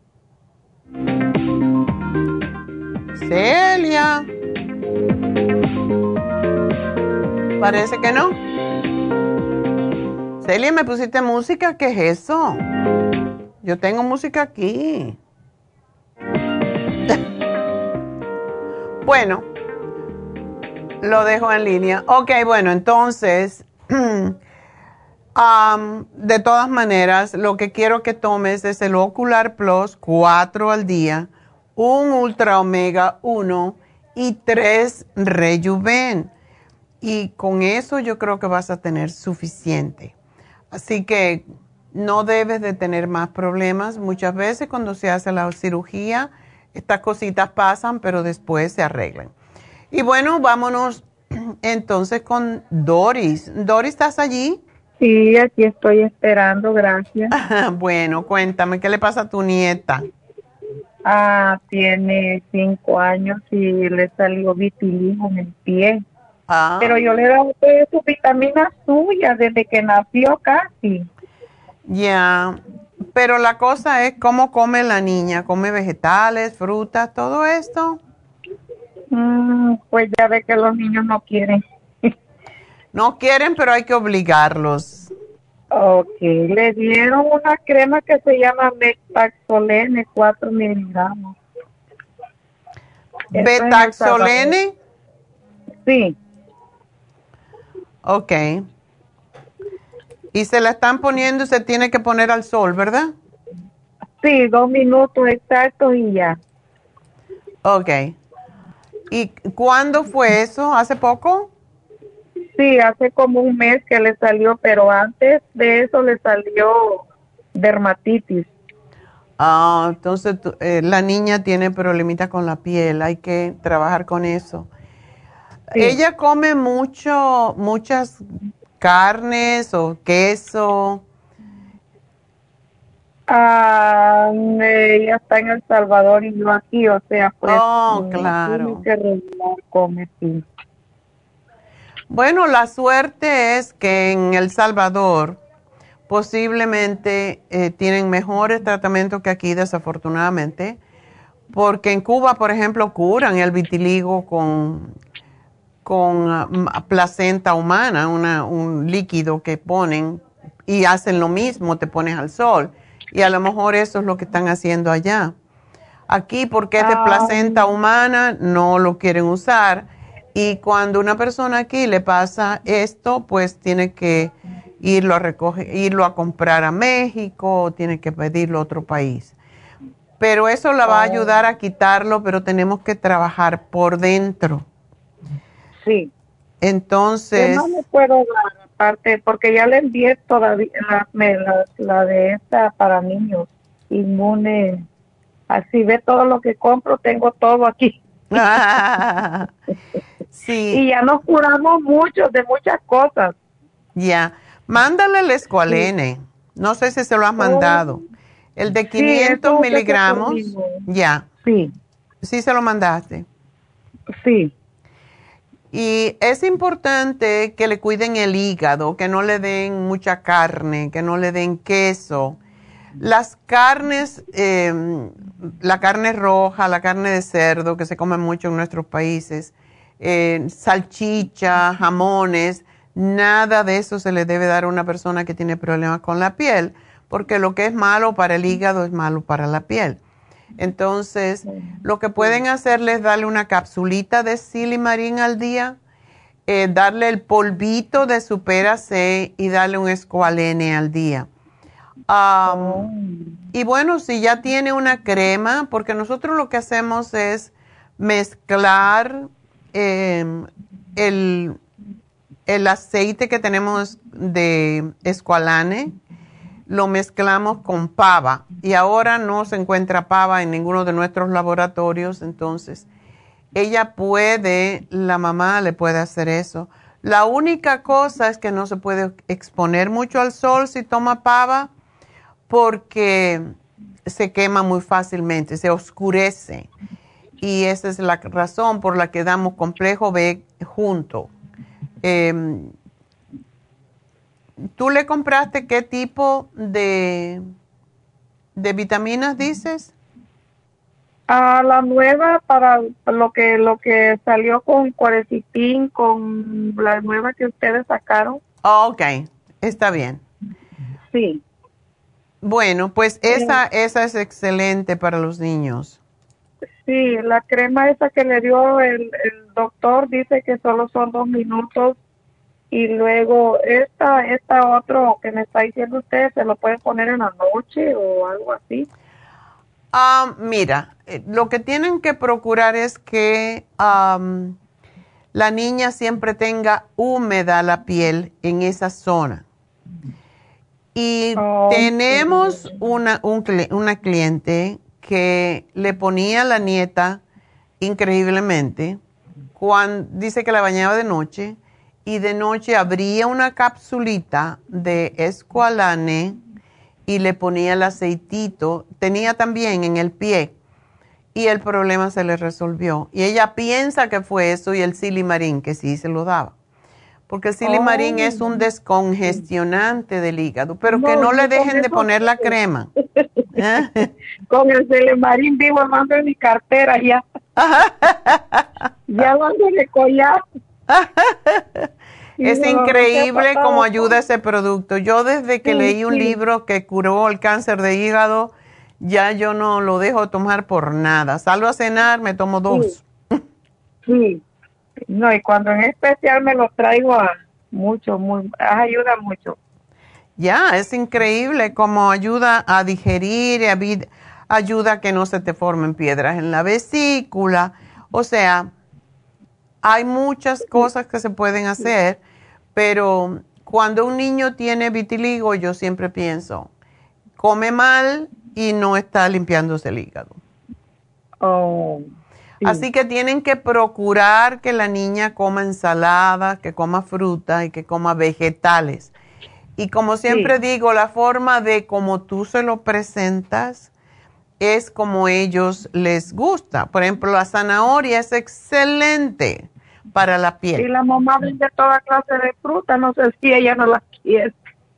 Celia. Parece que no. Celia, ¿me pusiste música? ¿Qué es eso? Yo tengo música aquí. Bueno, lo dejo en línea. Ok, bueno, entonces... de todas maneras, lo que quiero que tomes es el Ocular Plus 4 al día, un Ultra Omega 1 y 3 Rejuven. Y con eso yo creo que vas a tener suficiente. Así que no debes de tener más problemas. Muchas veces cuando se hace la cirugía, estas cositas pasan, pero después se arreglan. Y bueno, vámonos entonces con Doris. Doris, ¿estás allí? Sí, aquí estoy esperando, gracias. Bueno, cuéntame, ¿qué le pasa a tu nieta? Tiene 5 años y le salió vitiligo en el pie. Pero yo le he dado todas sus vitaminas suyas desde que nació casi. Ya, pero la cosa es cómo come la niña. ¿Come vegetales, frutas, todo esto? Pues ya ve que los niños no quieren. No quieren, pero hay que obligarlos. Ok, le dieron una crema que se llama Betaxolene, 4 miligramos. ¿Betaxolene? Sí. Ok. Y se la están poniendo y se tiene que poner al sol, ¿verdad? Sí, 2 minutos exactos y ya. Ok. ¿Y cuándo fue eso? ¿Hace poco? Sí, hace como un mes que le salió, pero antes de eso le salió dermatitis. Entonces la niña tiene problemitas con la piel, hay que trabajar con eso. Sí. ¿Ella come muchas carnes o queso? Ella está en El Salvador y yo aquí, o sea, pues... claro. Que come, sí. Bueno, la suerte es que en El Salvador posiblemente tienen mejores tratamientos que aquí, desafortunadamente, porque en Cuba, por ejemplo, curan el vitiligo con placenta humana, un líquido que ponen y hacen lo mismo, te pones al sol. Y a lo mejor eso es lo que están haciendo allá. Aquí, porque es de placenta humana, no lo quieren usar. Y cuando una persona aquí le pasa esto, pues tiene que irlo a recoger, irlo a comprar a México, o tiene que pedirlo a otro país. Pero eso la va a ayudar a quitarlo, pero tenemos que trabajar por dentro. Sí. Entonces... Yo no le puedo dar aparte, porque ya le envié todavía la de esta para niños, inmune. Así ve todo lo que compro, tengo todo aquí. Sí. Y ya nos curamos mucho de muchas cosas. Ya. Mándale el Escualene. Sí. No sé si se lo has mandado. El de 500 miligramos. Ya. Sí. Sí se lo mandaste. Sí. Y es importante que le cuiden el hígado, que no le den mucha carne, que no le den queso. Las carnes, la carne roja, la carne de cerdo, que se come mucho en nuestros países, salchicha, jamones, nada de eso se le debe dar a una persona que tiene problemas con la piel, porque lo que es malo para el hígado es malo para la piel. Entonces, lo que pueden hacerles es darle una capsulita de Silimarín al día, darle el polvito de Supera C y darle un Escualene al día. Y bueno, si ya tiene una crema, porque nosotros lo que hacemos es mezclar el aceite que tenemos de Escualane, lo mezclamos con pava y ahora no se encuentra pava en ninguno de nuestros laboratorios, entonces ella puede, la mamá le puede hacer eso. La única cosa es que no se puede exponer mucho al sol si toma pava porque se quema muy fácilmente, se oscurece y esa es la razón por la que damos complejo B junto. ¿Tú le compraste qué tipo de vitaminas dices? La nueva para lo que salió con Cuerecitín, con la nueva que ustedes sacaron. Ok, está bien. Sí. Bueno, pues esa es excelente para los niños. Sí, la crema esa que le dio el doctor dice que solo son 2 minutos. Y luego esta otro que me está diciendo usted, ¿se lo pueden poner en la noche o algo así? Mira, lo que tienen que procurar es que la niña siempre tenga húmeda la piel en esa zona. Y tenemos una cliente que le ponía a la nieta increíblemente, dice que la bañaba de noche, y de noche abría una capsulita de Escualane y le ponía el aceitito. Tenía también en el pie y el problema se le resolvió. Y ella piensa que fue eso y el Silimarín, que sí se lo daba. Porque el Silimarín es un descongestionante del hígado, pero que no le dejen de poner la crema. Con el Silimarín vivo armando en mi cartera ya. Ya ando de collar. Es increíble cómo ayuda ese producto. Yo desde que leí un libro que curó el cáncer de hígado, ya yo no lo dejo tomar por nada. Salgo a cenar, me tomo 2. Sí. No, y cuando en especial me lo traigo ayuda mucho. Ya, es increíble cómo ayuda a digerir, ayuda a que no se te formen piedras en la vesícula. O sea, hay muchas cosas que se pueden hacer, pero cuando un niño tiene vitiligo, yo siempre pienso, come mal y no está limpiándose el hígado. Sí. Así que tienen que procurar que la niña coma ensalada, que coma fruta y que coma vegetales. Y como siempre digo, la forma de cómo tú se lo presentas es como ellos les gusta. Por ejemplo, la zanahoria es excelente para la piel. Y la mamá vende toda clase de fruta, no sé si ella no la quiere.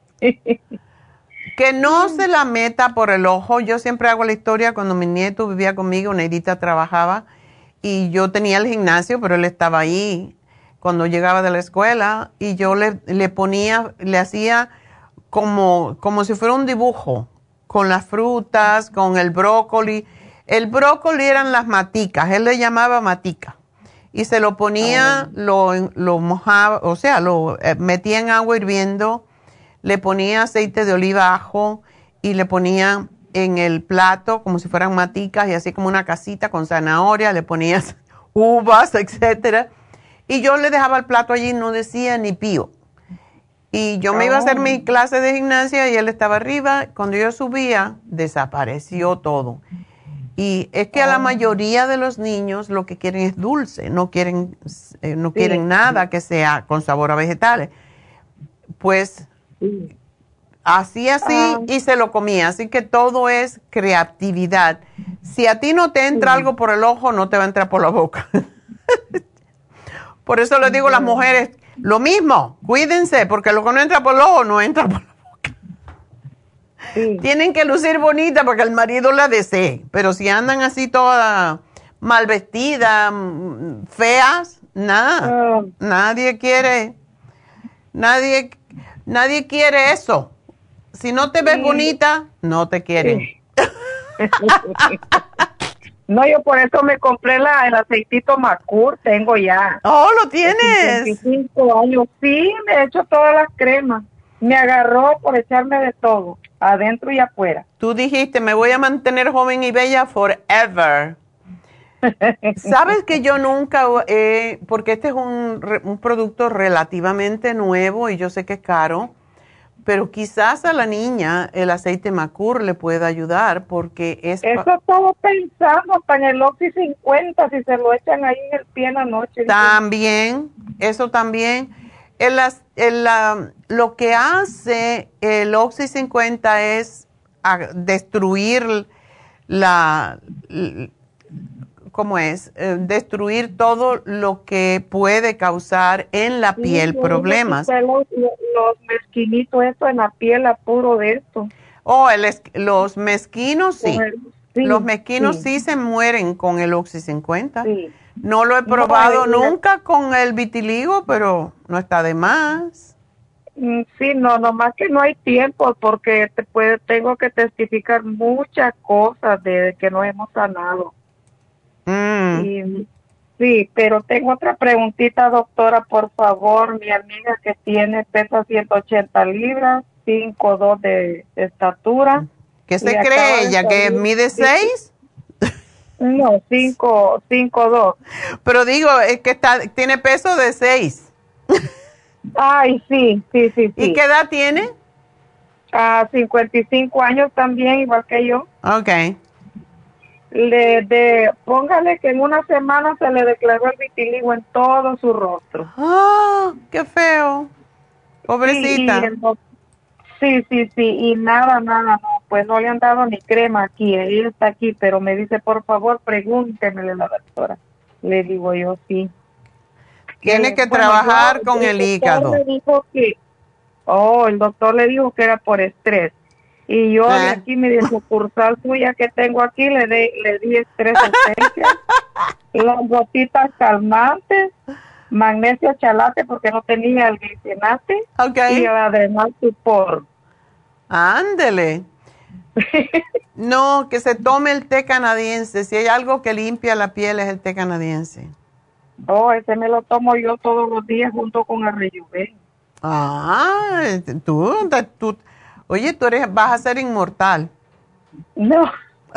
Que no se la meta por el ojo. Yo siempre hago la historia cuando mi nieto vivía conmigo, Neidita trabajaba y yo tenía el gimnasio, pero él estaba ahí cuando llegaba de la escuela y yo le hacía como si fuera un dibujo, con las frutas, con el brócoli. El brócoli eran las maticas, él le llamaba matica. Y se lo ponía, lo mojaba, o sea, lo metía en agua hirviendo, le ponía aceite de oliva, ajo, y le ponía en el plato como si fueran maticas y así como una casita con zanahoria, le ponías uvas, etcétera. Y yo le dejaba el plato allí, no decía ni pío. Y yo me iba a hacer mi clase de gimnasia y él estaba arriba. Cuando yo subía, desapareció todo. Y es que a la mayoría de los niños lo que quieren es dulce, no quieren nada que sea con sabor a vegetales. Pues hacía así y se lo comía. Así que todo es creatividad. Si a ti no te entra algo por el ojo, no te va a entrar por la boca. Por eso les digo a las mujeres, lo mismo, cuídense, porque lo que no entra por el ojo, no entra por la boca. Tienen que lucir bonita para que el marido la desee, pero si andan así todas mal vestidas, feas, nada, nadie quiere eso. Si no te ves bonita, no te quieren. No, yo por eso me compré el aceitito Macur, tengo ya. Oh, ¿lo tienes? 25 años, sí, me he hecho todas las cremas. Me agarró por echarme de todo, adentro y afuera. Tú dijiste, me voy a mantener joven y bella forever. ¿Sabes que yo nunca, porque este es un producto relativamente nuevo y yo sé que es caro, pero quizás a la niña el aceite Macur le pueda ayudar porque es... Eso estaba pensando, para el Oxy 50, si se lo echan ahí en el pie en la noche. También, eso también. Lo que hace el Oxy 50 es destruir ¿cómo es? Destruir todo lo que puede causar en la piel problemas. Los mezquinitos, esto en la piel, apuro de esto. Oh, los mezquinos sí. Los mezquinos sí se mueren con el Oxy 50. Sí. No lo he probado nunca con el vitiligo, pero no está de más. Sí, nomás que no hay tiempo porque tengo que testificar muchas cosas de que no hemos sanado. Sí, pero tengo otra preguntita, doctora, por favor. Mi amiga que pesa 180 libras, 5'2" de estatura. ¿Qué se cree ella? ¿Que mide 6? No, 5'2". Pero digo, es que tiene peso de 6. Ay, sí. ¿Y qué edad tiene? 55 años también, igual que yo. Okay. Póngale que en una semana se le declaró el vitiligo en todo su rostro. ¡Ah! ¡Qué feo! Pobrecita. Sí, y nada, no, pues no le han dado ni crema aquí, ella está aquí, pero me dice, por favor, pregúntemele la doctora. Le digo yo, sí. Tiene que trabajar con el hígado. El doctor le dijo que era por estrés. Y yo de aquí, mi sucursal suya que tengo aquí, le di estrés esencia, las gotitas calmantes, magnesio chalate porque no tenía el glicinate, y además Supor. Ándele. No, que se tome el té canadiense. Si hay algo que limpia la piel es el té canadiense. Ese me lo tomo yo todos los días junto con el Rejuven. Oye, vas a ser inmortal. No.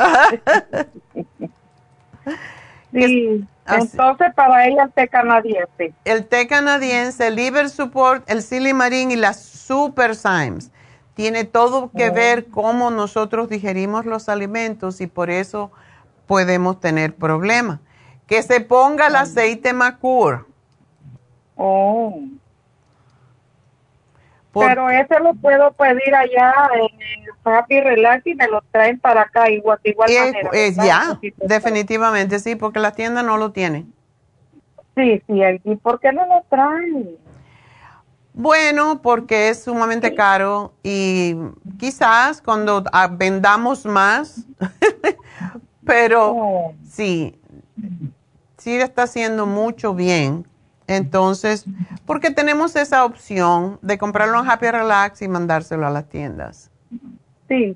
Sí, entonces para ella el té canadiense. El té canadiense, el Liver Support, el Silimarín y las Super Symes. Tiene todo que ver cómo nosotros digerimos los alimentos y por eso podemos tener problemas. Que se ponga el aceite Macur. Pero ese lo puedo pedir allá en Happy Relax y me lo traen para acá igual manera. Ya, definitivamente sí, porque las tiendas no lo tienen. Sí, ¿y por qué no lo traen? Bueno, porque es sumamente caro y quizás cuando vendamos más, pero sí está haciendo mucho bien. Entonces, porque tenemos esa opción de comprarlo en Happy Relax y mandárselo a las tiendas. Sí.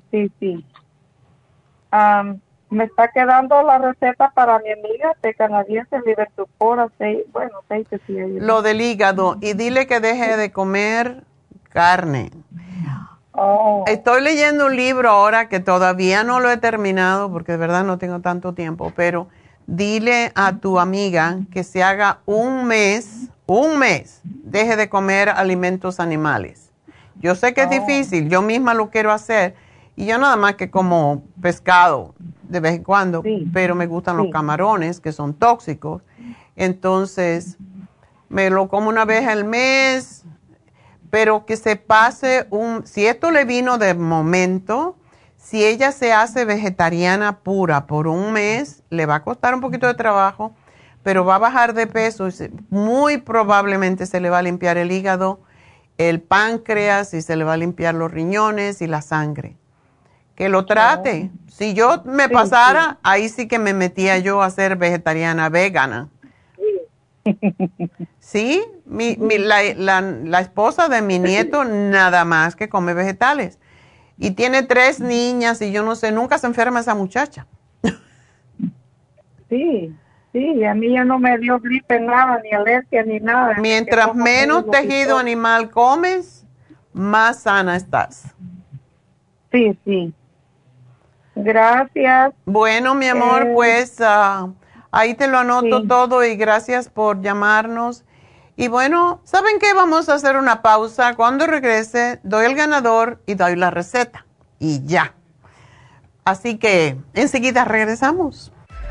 Me está quedando la receta para mi amiga de canadiense, Libertupor, aceite. Sí, lo del hígado, y dile que deje de comer carne. Estoy leyendo un libro ahora que todavía no lo he terminado porque de verdad no tengo tanto tiempo, pero dile a tu amiga que se haga un mes, deje de comer alimentos animales. Yo sé que es difícil, yo misma lo quiero hacer y yo nada más que como pescado de vez en cuando, pero me gustan los camarones que son tóxicos, entonces me lo como una vez al mes, pero que se pase si esto le vino de momento, si ella se hace vegetariana pura por un mes, le va a costar un poquito de trabajo, pero va a bajar de peso, muy probablemente se le va a limpiar el hígado, el páncreas y se le va a limpiar los riñones y la sangre. Que lo trate. Si yo me pasara, ahí sí que me metía yo a ser vegetariana vegana. Sí, la esposa de mi nieto nada más que come vegetales. Y tiene 3 niñas y yo no sé, nunca se enferma esa muchacha. Sí, a mí ya no me dio gripe nada, ni alergia, ni nada. Mientras menos tejido animal comes, más sana estás. Sí. Gracias. Bueno, mi amor, pues ahí te lo anoto todo y gracias por llamarnos. Y bueno, ¿saben qué? Vamos a hacer una pausa. Cuando regrese, doy el ganador y doy la receta. Y ya. Así que enseguida regresamos.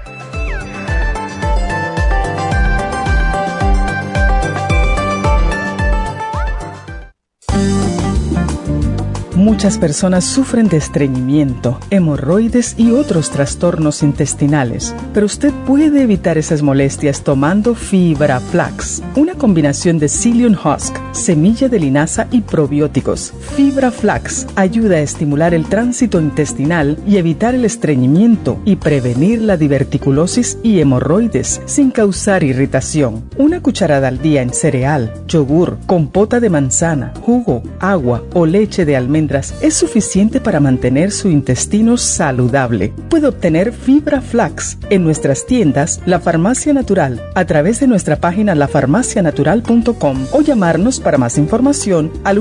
Muchas personas sufren de estreñimiento, hemorroides y otros trastornos intestinales, pero usted puede evitar esas molestias tomando Fibra Flax, una combinación de psyllium husk, semilla de linaza y probióticos. Fibra Flax ayuda a estimular el tránsito intestinal y evitar el estreñimiento y prevenir la diverticulosis y hemorroides sin causar irritación. Una cucharada al día en cereal, yogur, compota de manzana, jugo, agua o leche de almendras es suficiente para mantener su intestino saludable. Puede obtener Fibra Flax en nuestras tiendas La Farmacia Natural a través de nuestra página lafarmacianatural.com o llamarnos para más información al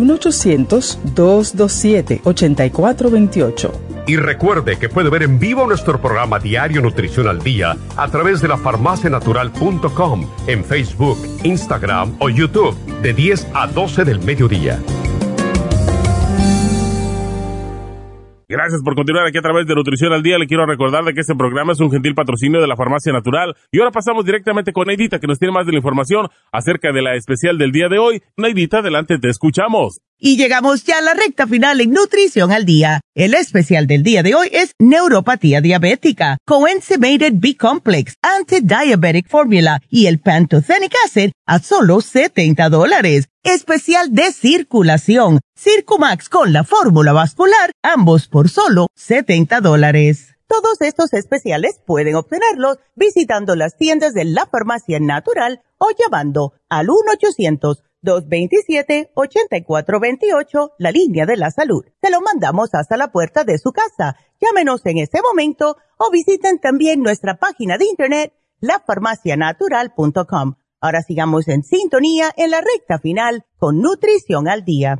1-800-227-8428. Y recuerde que puede ver en vivo nuestro programa Diario Nutrición al Día a través de lafarmacianatural.com en Facebook, Instagram o YouTube de 10 a 12 del mediodía. Gracias por continuar aquí a través de Nutrición al Día. Le quiero recordar de que este programa es un gentil patrocinio de la Farmacia Natural. Y ahora pasamos directamente con Neidita, que nos tiene más de la información acerca de la especial del día de hoy. Neidita, adelante, te escuchamos. Y llegamos ya a la recta final en Nutrición al Día. El especial del día de hoy es neuropatía diabética, Coenzymated B-Complex, Anti-Diabetic Formula y el Pantothenic Acid a solo $70. Especial de circulación, Circumax con la fórmula vascular, ambos por solo $70. Todos estos especiales pueden obtenerlos visitando las tiendas de la Farmacia Natural o llamando al 1-800-227-8428, la línea de la salud. Se lo mandamos hasta la puerta de su casa. Llámenos en este momento o visiten también nuestra página de internet, lafarmacianatural.com. Ahora sigamos en sintonía en la recta final con Nutrición al Día.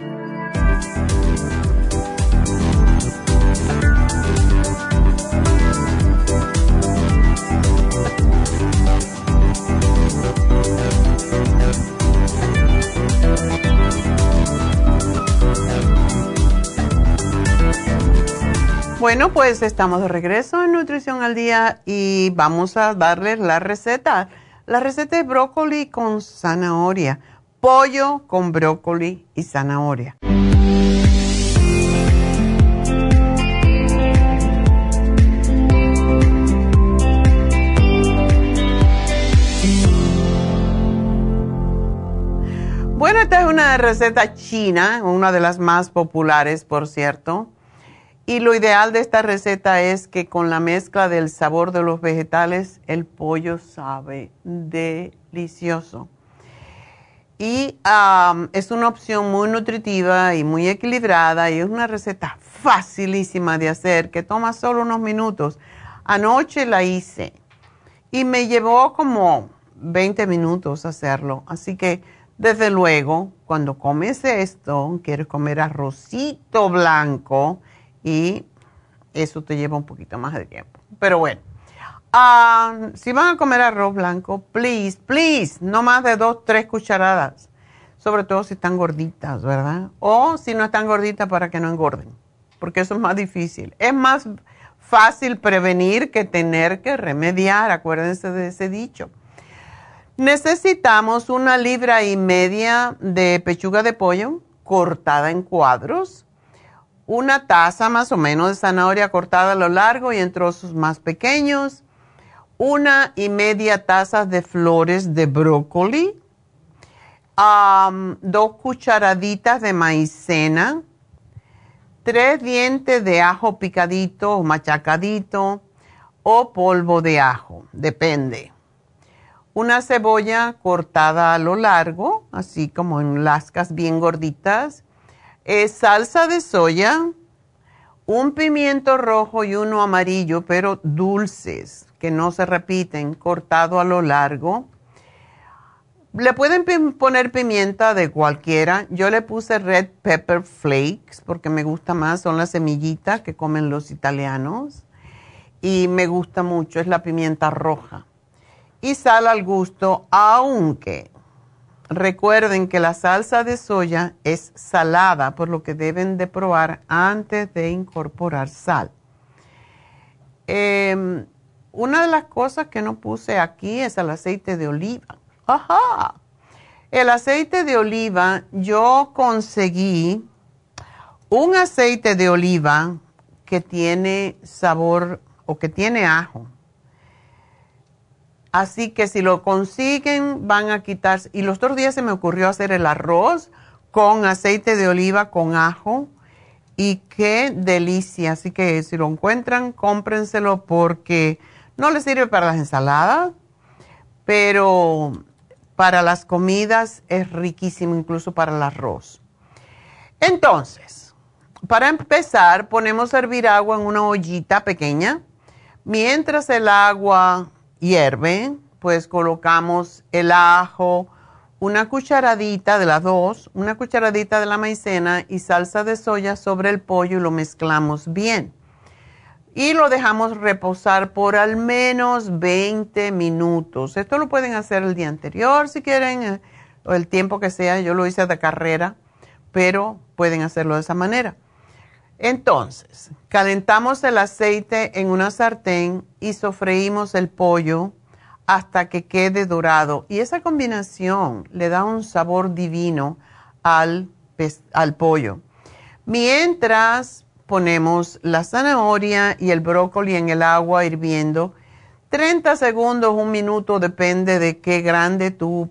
Bueno, pues estamos de regreso en Nutrición al Día y vamos a darles la receta. La receta es brócoli con zanahoria, pollo con brócoli y zanahoria. Bueno, esta es una receta china, una de las más populares, por cierto. Y lo ideal de esta receta es que con la mezcla del sabor de los vegetales, el pollo sabe delicioso. Y es una opción muy nutritiva y muy equilibrada y es una receta facilísima de hacer que toma solo unos minutos. Anoche la hice y me llevó como 20 minutos hacerlo. Así que desde luego, cuando comes esto, quieres comer arrocito blanco y eso te lleva un poquito más de tiempo. Pero bueno. Si van a comer arroz blanco, please, no más de 2-3 cucharadas. Sobre todo si están gorditas, ¿verdad? O si no están gorditas para que no engorden, porque eso es más difícil. Es más fácil prevenir que tener que remediar, acuérdense de ese dicho. Necesitamos 1,5 libras de pechuga de pollo cortada en cuadros, 1 taza más o menos de zanahoria cortada a lo largo y en trozos más pequeños, 1,5 tazas de flores de brócoli, 2 cucharaditas de maicena, 3 dientes de ajo picadito o machacadito o polvo de ajo, depende. 1 cebolla cortada a lo largo, así como en lascas bien gorditas, salsa de soya, 1 pimiento rojo y 1 amarillo, pero dulces, que no se repiten, cortado a lo largo. Le pueden poner pimienta de cualquiera. Yo le puse red pepper flakes porque me gusta más, son las semillitas que comen los italianos. Y me gusta mucho, es la pimienta roja. Y sal al gusto, aunque recuerden que la salsa de soya es salada, por lo que deben de probar antes de incorporar sal. Una de las cosas que no puse aquí es el aceite de oliva. ¡Ajá! El aceite de oliva, yo conseguí un aceite de oliva que tiene sabor o que tiene ajo. Así que si lo consiguen, van a quitarse. Y los otros días se me ocurrió hacer el arroz con aceite de oliva con ajo. Y qué delicia. Así que si lo encuentran, cómprenselo porque no les sirve para las ensaladas, pero para las comidas es riquísimo, incluso para el arroz. Entonces, para empezar, ponemos a hervir agua en una ollita pequeña. Mientras el agua hierve, pues colocamos el ajo, 1 cucharadita de las 2, 1 cucharadita de la maicena y salsa de soya sobre el pollo y lo mezclamos bien. Y lo dejamos reposar por al menos 20 minutos. Esto lo pueden hacer el día anterior si quieren, o el tiempo que sea. Yo lo hice de carrera, pero pueden hacerlo de esa manera. Entonces, calentamos el aceite en una sartén y sofreímos el pollo hasta que quede dorado. Y esa combinación le da un sabor divino al pollo. Mientras ponemos la zanahoria y el brócoli en el agua hirviendo, 30 segundos, 1 minuto, depende de qué grande tú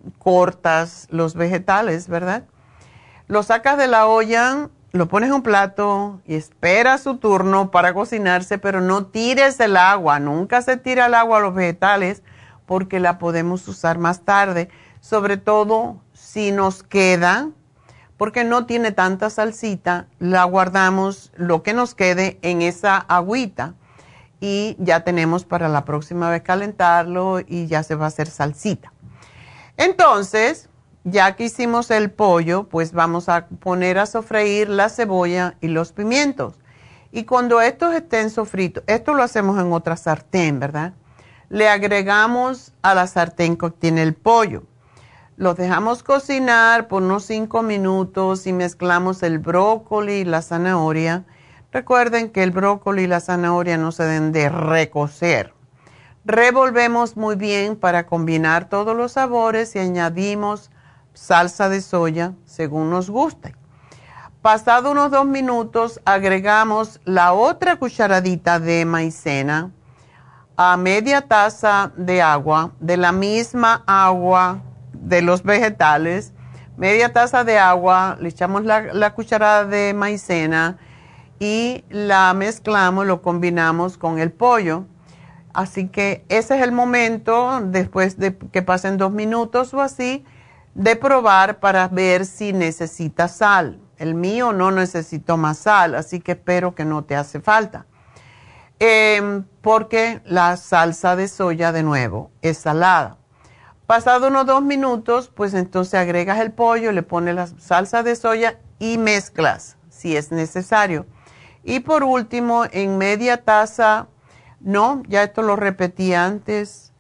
cortas los vegetales, ¿verdad? Lo sacas de la olla, lo pones en un plato y esperas su turno para cocinarse, pero no tires el agua. Nunca se tira el agua a los vegetales porque la podemos usar más tarde, sobre todo si nos queda, porque no tiene tanta salsita, la guardamos lo que nos quede en esa agüita y ya tenemos para la próxima vez calentarlo y ya se va a hacer salsita. Entonces, ya que hicimos el pollo, pues vamos a poner a sofreír la cebolla y los pimientos. Y cuando estos estén sofritos, esto lo hacemos en otra sartén, ¿verdad? Le agregamos a la sartén que tiene el pollo. Los dejamos cocinar por unos 5 minutos y mezclamos el brócoli y la zanahoria. Recuerden que el brócoli y la zanahoria no se deben de recocer. Revolvemos muy bien para combinar todos los sabores y añadimos salsa de soya según nos guste. Pasado unos 2 minutos, agregamos la otra cucharadita de maicena a media taza de agua, de la misma agua de los vegetales, media taza de agua, le echamos la cucharada de maicena y la mezclamos, lo combinamos con el pollo. Así que ese es el momento, después de que pasen 2 minutos o así, de probar para ver si necesita sal. El mío no necesitó más sal, así que espero que no te hace falta. Porque la salsa de soya, de nuevo, es salada. Pasado unos 2 minutos, pues entonces agregas el pollo, le pones la salsa de soya y mezclas, si es necesario. Y por último, en media taza, no, ya esto lo repetí antes,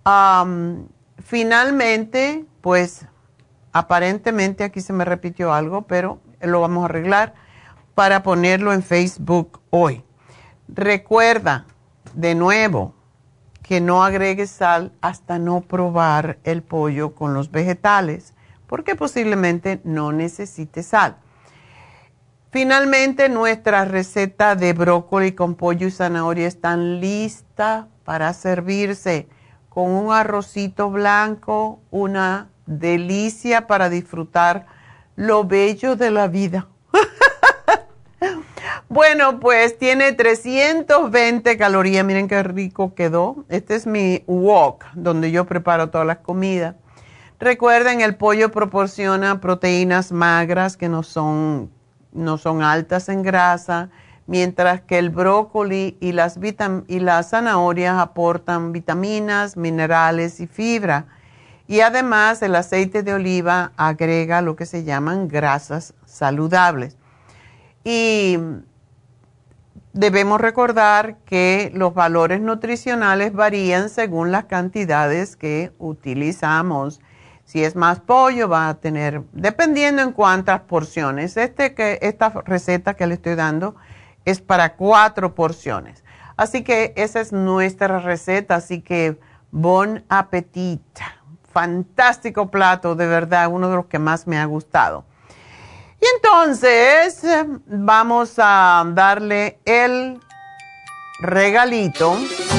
finalmente, pues aparentemente aquí se me repitió algo, pero lo vamos a arreglar para ponerlo en Facebook hoy. Recuerda, de nuevo, que no agregues sal hasta no probar el pollo con los vegetales, porque posiblemente no necesite sal. Finalmente, nuestra receta de brócoli con pollo y zanahoria está lista para servirse con un arrocito blanco, una delicia para disfrutar lo bello de la vida. Bueno, pues tiene 320 calorías. Miren qué rico quedó. Este es mi wok, donde yo preparo todas las comidas. Recuerden, el pollo proporciona proteínas magras que no son altas en grasa, mientras que el brócoli y las zanahorias aportan vitaminas, minerales y fibra. Y además, el aceite de oliva agrega lo que se llaman grasas saludables. Y debemos recordar que los valores nutricionales varían según las cantidades que utilizamos. Si es más pollo, va a tener, dependiendo en cuántas porciones. Esta receta que le estoy dando es para 4 porciones. Así que esa es nuestra receta. Así que bon appetit. Fantástico plato, de verdad, uno de los que más me ha gustado. Y entonces vamos a darle el regalito.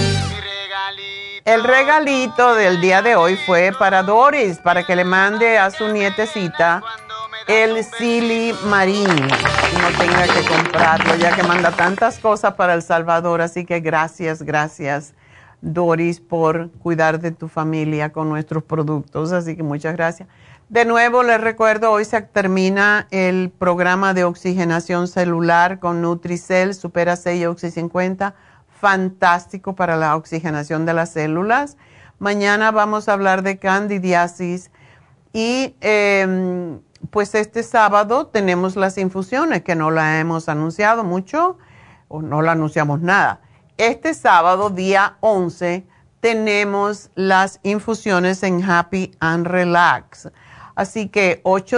El regalito del día de hoy fue para Doris, para que le mande a su nietecita el Silimarín y no tenga que comprarlo, ya que manda tantas cosas para El Salvador. Así que gracias, Doris, por cuidar de tu familia con nuestros productos. Así que muchas gracias. De nuevo, les recuerdo, hoy se termina el programa de oxigenación celular con Nutricel, Supera 6 y Oxy 50. Fantástico para la oxigenación de las células. Mañana vamos a hablar de candidiasis y pues este sábado tenemos las infusiones que no la hemos anunciado mucho o no la anunciamos nada. Este sábado, día 11, tenemos las infusiones en Happy and Relax. Así que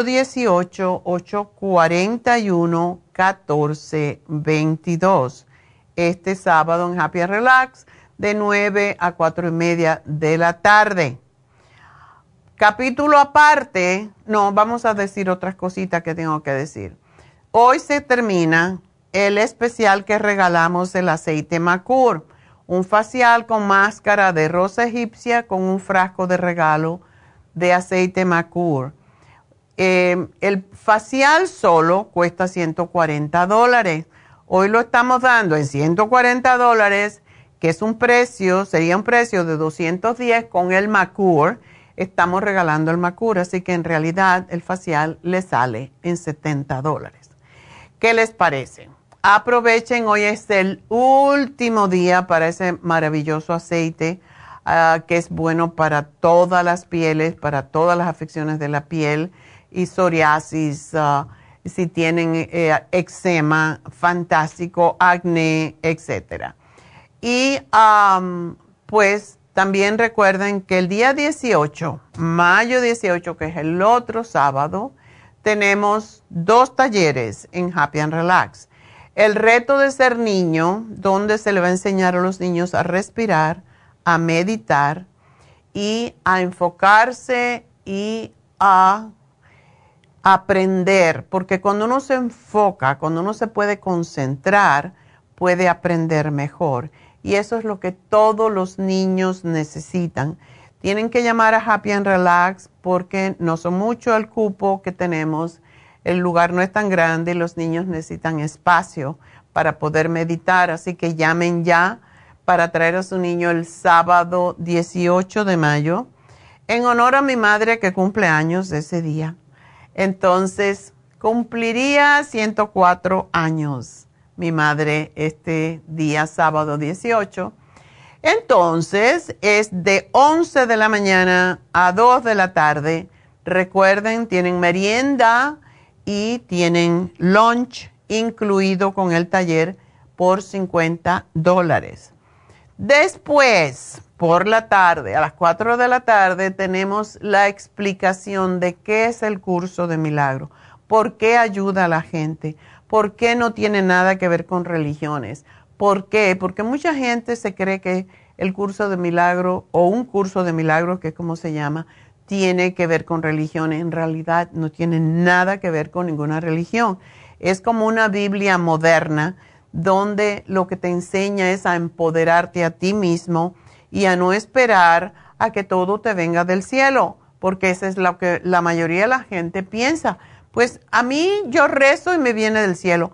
818-841-1422. Este sábado en Happy and Relax de 9 a 4:30 de la tarde. Capítulo aparte, no, vamos a decir otras cositas que tengo que decir. Hoy se termina el especial que regalamos, el aceite Macur, un facial con máscara de rosa egipcia con un frasco de regalo de aceite Macur. El facial solo cuesta $140. Hoy lo estamos dando en $140, que es sería un precio de $210 con el Macur. Estamos regalando el Macur, así que en realidad el facial le sale en $70. ¿Qué les parece? Aprovechen, hoy es el último día para ese maravilloso aceite que es bueno para todas las pieles, para todas las afecciones de la piel y psoriasis, si tienen eczema, fantástico, acné, etc. Y pues también recuerden que el día 18, mayo 18, que es el otro sábado, tenemos 2 talleres en Happy and Relax. El reto de ser niño, donde se le va a enseñar a los niños a respirar, a meditar y a enfocarse y a aprender, porque cuando uno se enfoca, cuando uno se puede concentrar, puede aprender mejor. Y eso es lo que todos los niños necesitan. Tienen que llamar a Happy and Relax porque no son mucho el cupo que tenemos. El lugar no es tan grande y los niños necesitan espacio para poder meditar. Así que llamen ya para traer a su niño el sábado 18 de mayo. en honor a mi madre que cumple años ese día. Entonces, cumpliría 104 años mi madre este día, sábado 18. Entonces, es de 11 de la mañana a 2 de la tarde. Recuerden, tienen merienda y tienen lunch incluido con el taller por $50. Después, por la tarde, a las 4 de la tarde, tenemos la explicación de qué es el curso de milagro, por qué ayuda a la gente, por qué no tiene nada que ver con religiones. ¿Por qué? Porque mucha gente se cree que el curso de milagro o un curso de milagro, que es como se llama, tiene que ver con religiones. En realidad no tiene nada que ver con ninguna religión. Es como una Biblia moderna donde lo que te enseña es a empoderarte a ti mismo y a no esperar a que todo te venga del cielo, porque eso es lo que la mayoría de la gente piensa. Pues a mí yo rezo y me viene del cielo.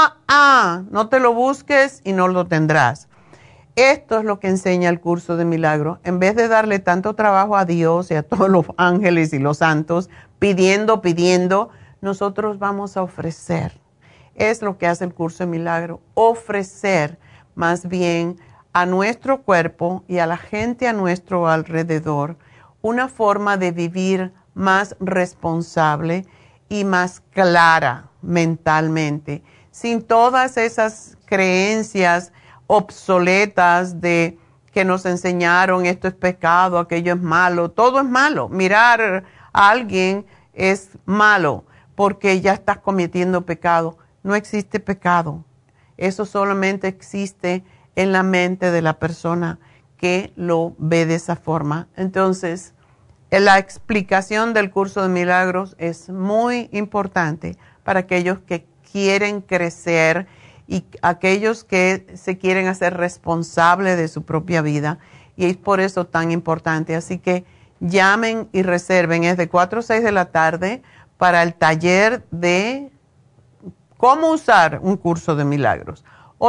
No te lo busques y no lo tendrás. Esto es lo que enseña el curso de milagro. En vez de darle tanto trabajo a Dios y a todos los ángeles y los santos, pidiendo, nosotros vamos a ofrecer. Es lo que hace el curso de milagro, ofrecer más bien a nuestro cuerpo y a la gente a nuestro alrededor una forma de vivir más responsable y más clara mentalmente, sin todas esas creencias obsoletas de que nos enseñaron esto es pecado, aquello es malo, todo es malo. Mirar a alguien es malo porque ya estás cometiendo pecado. No existe pecado. Eso solamente existe en la mente de la persona que lo ve de esa forma. Entonces, la explicación del curso de milagros es muy importante para aquellos que quieren crecer y aquellos que se quieren hacer responsables de su propia vida. Y es por eso tan importante. Así que llamen y reserven. Es de 4 a 6 de la tarde para el taller de cómo usar un curso de milagros.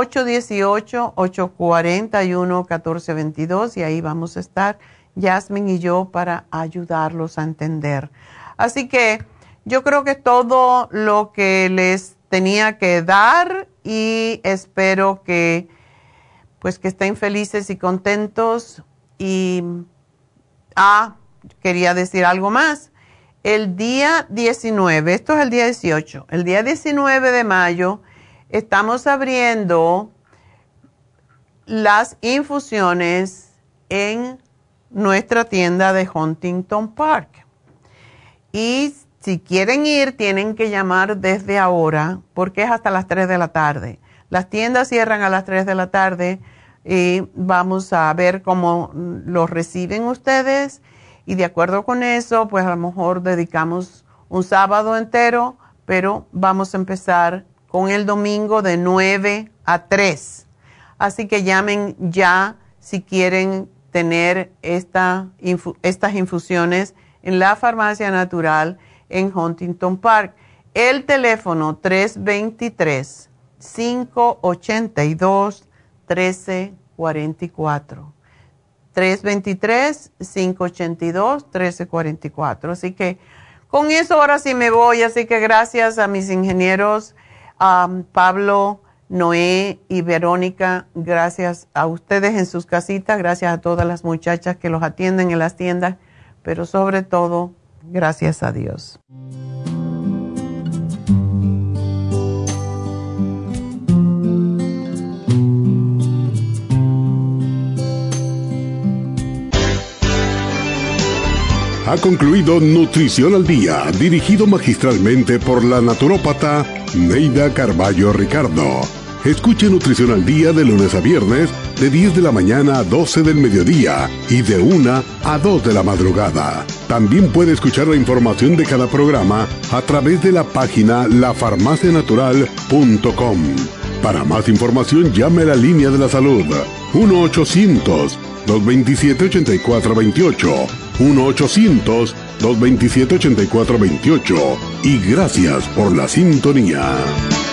818-841-1422 y ahí vamos a estar Yasmin y yo para ayudarlos a entender. Así que yo creo que es todo lo que les tenía que dar y espero que pues que estén felices y contentos. Y quería decir algo más. El día 19, esto es el día 18, el día 19 de mayo estamos abriendo las infusiones en nuestra tienda de Huntington Park. Y si quieren ir, tienen que llamar desde ahora porque es hasta las 3 de la tarde. Las tiendas cierran a las 3 de la tarde y vamos a ver cómo los reciben ustedes. Y de acuerdo con eso, pues a lo mejor dedicamos un sábado entero, pero vamos a empezar con el domingo de 9 a 3. Así que llamen ya si quieren tener estas infusiones en la Farmacia Natural en Huntington Park. El teléfono 323-582-1344. 323-582-1344. Así que con eso ahora sí me voy. Así que gracias a mis ingenieros, Pablo, Noé y Verónica. Gracias a ustedes en sus casitas. Gracias a todas las muchachas que los atienden en las tiendas. Pero sobre todo, gracias a Dios. Ha concluido Nutrición al Día, dirigido magistralmente por la naturópata Neida Carballo Ricardo. Escuche Nutrición al Día de lunes a viernes, de 10 de la mañana a 12 del mediodía y de 1 a 2 de la madrugada. También puede escuchar la información de cada programa a través de la página lafarmacianatural.com. Para más información, llame a la línea de la salud 1-800-227-8428. 1-800-227-8428. Y gracias por la sintonía.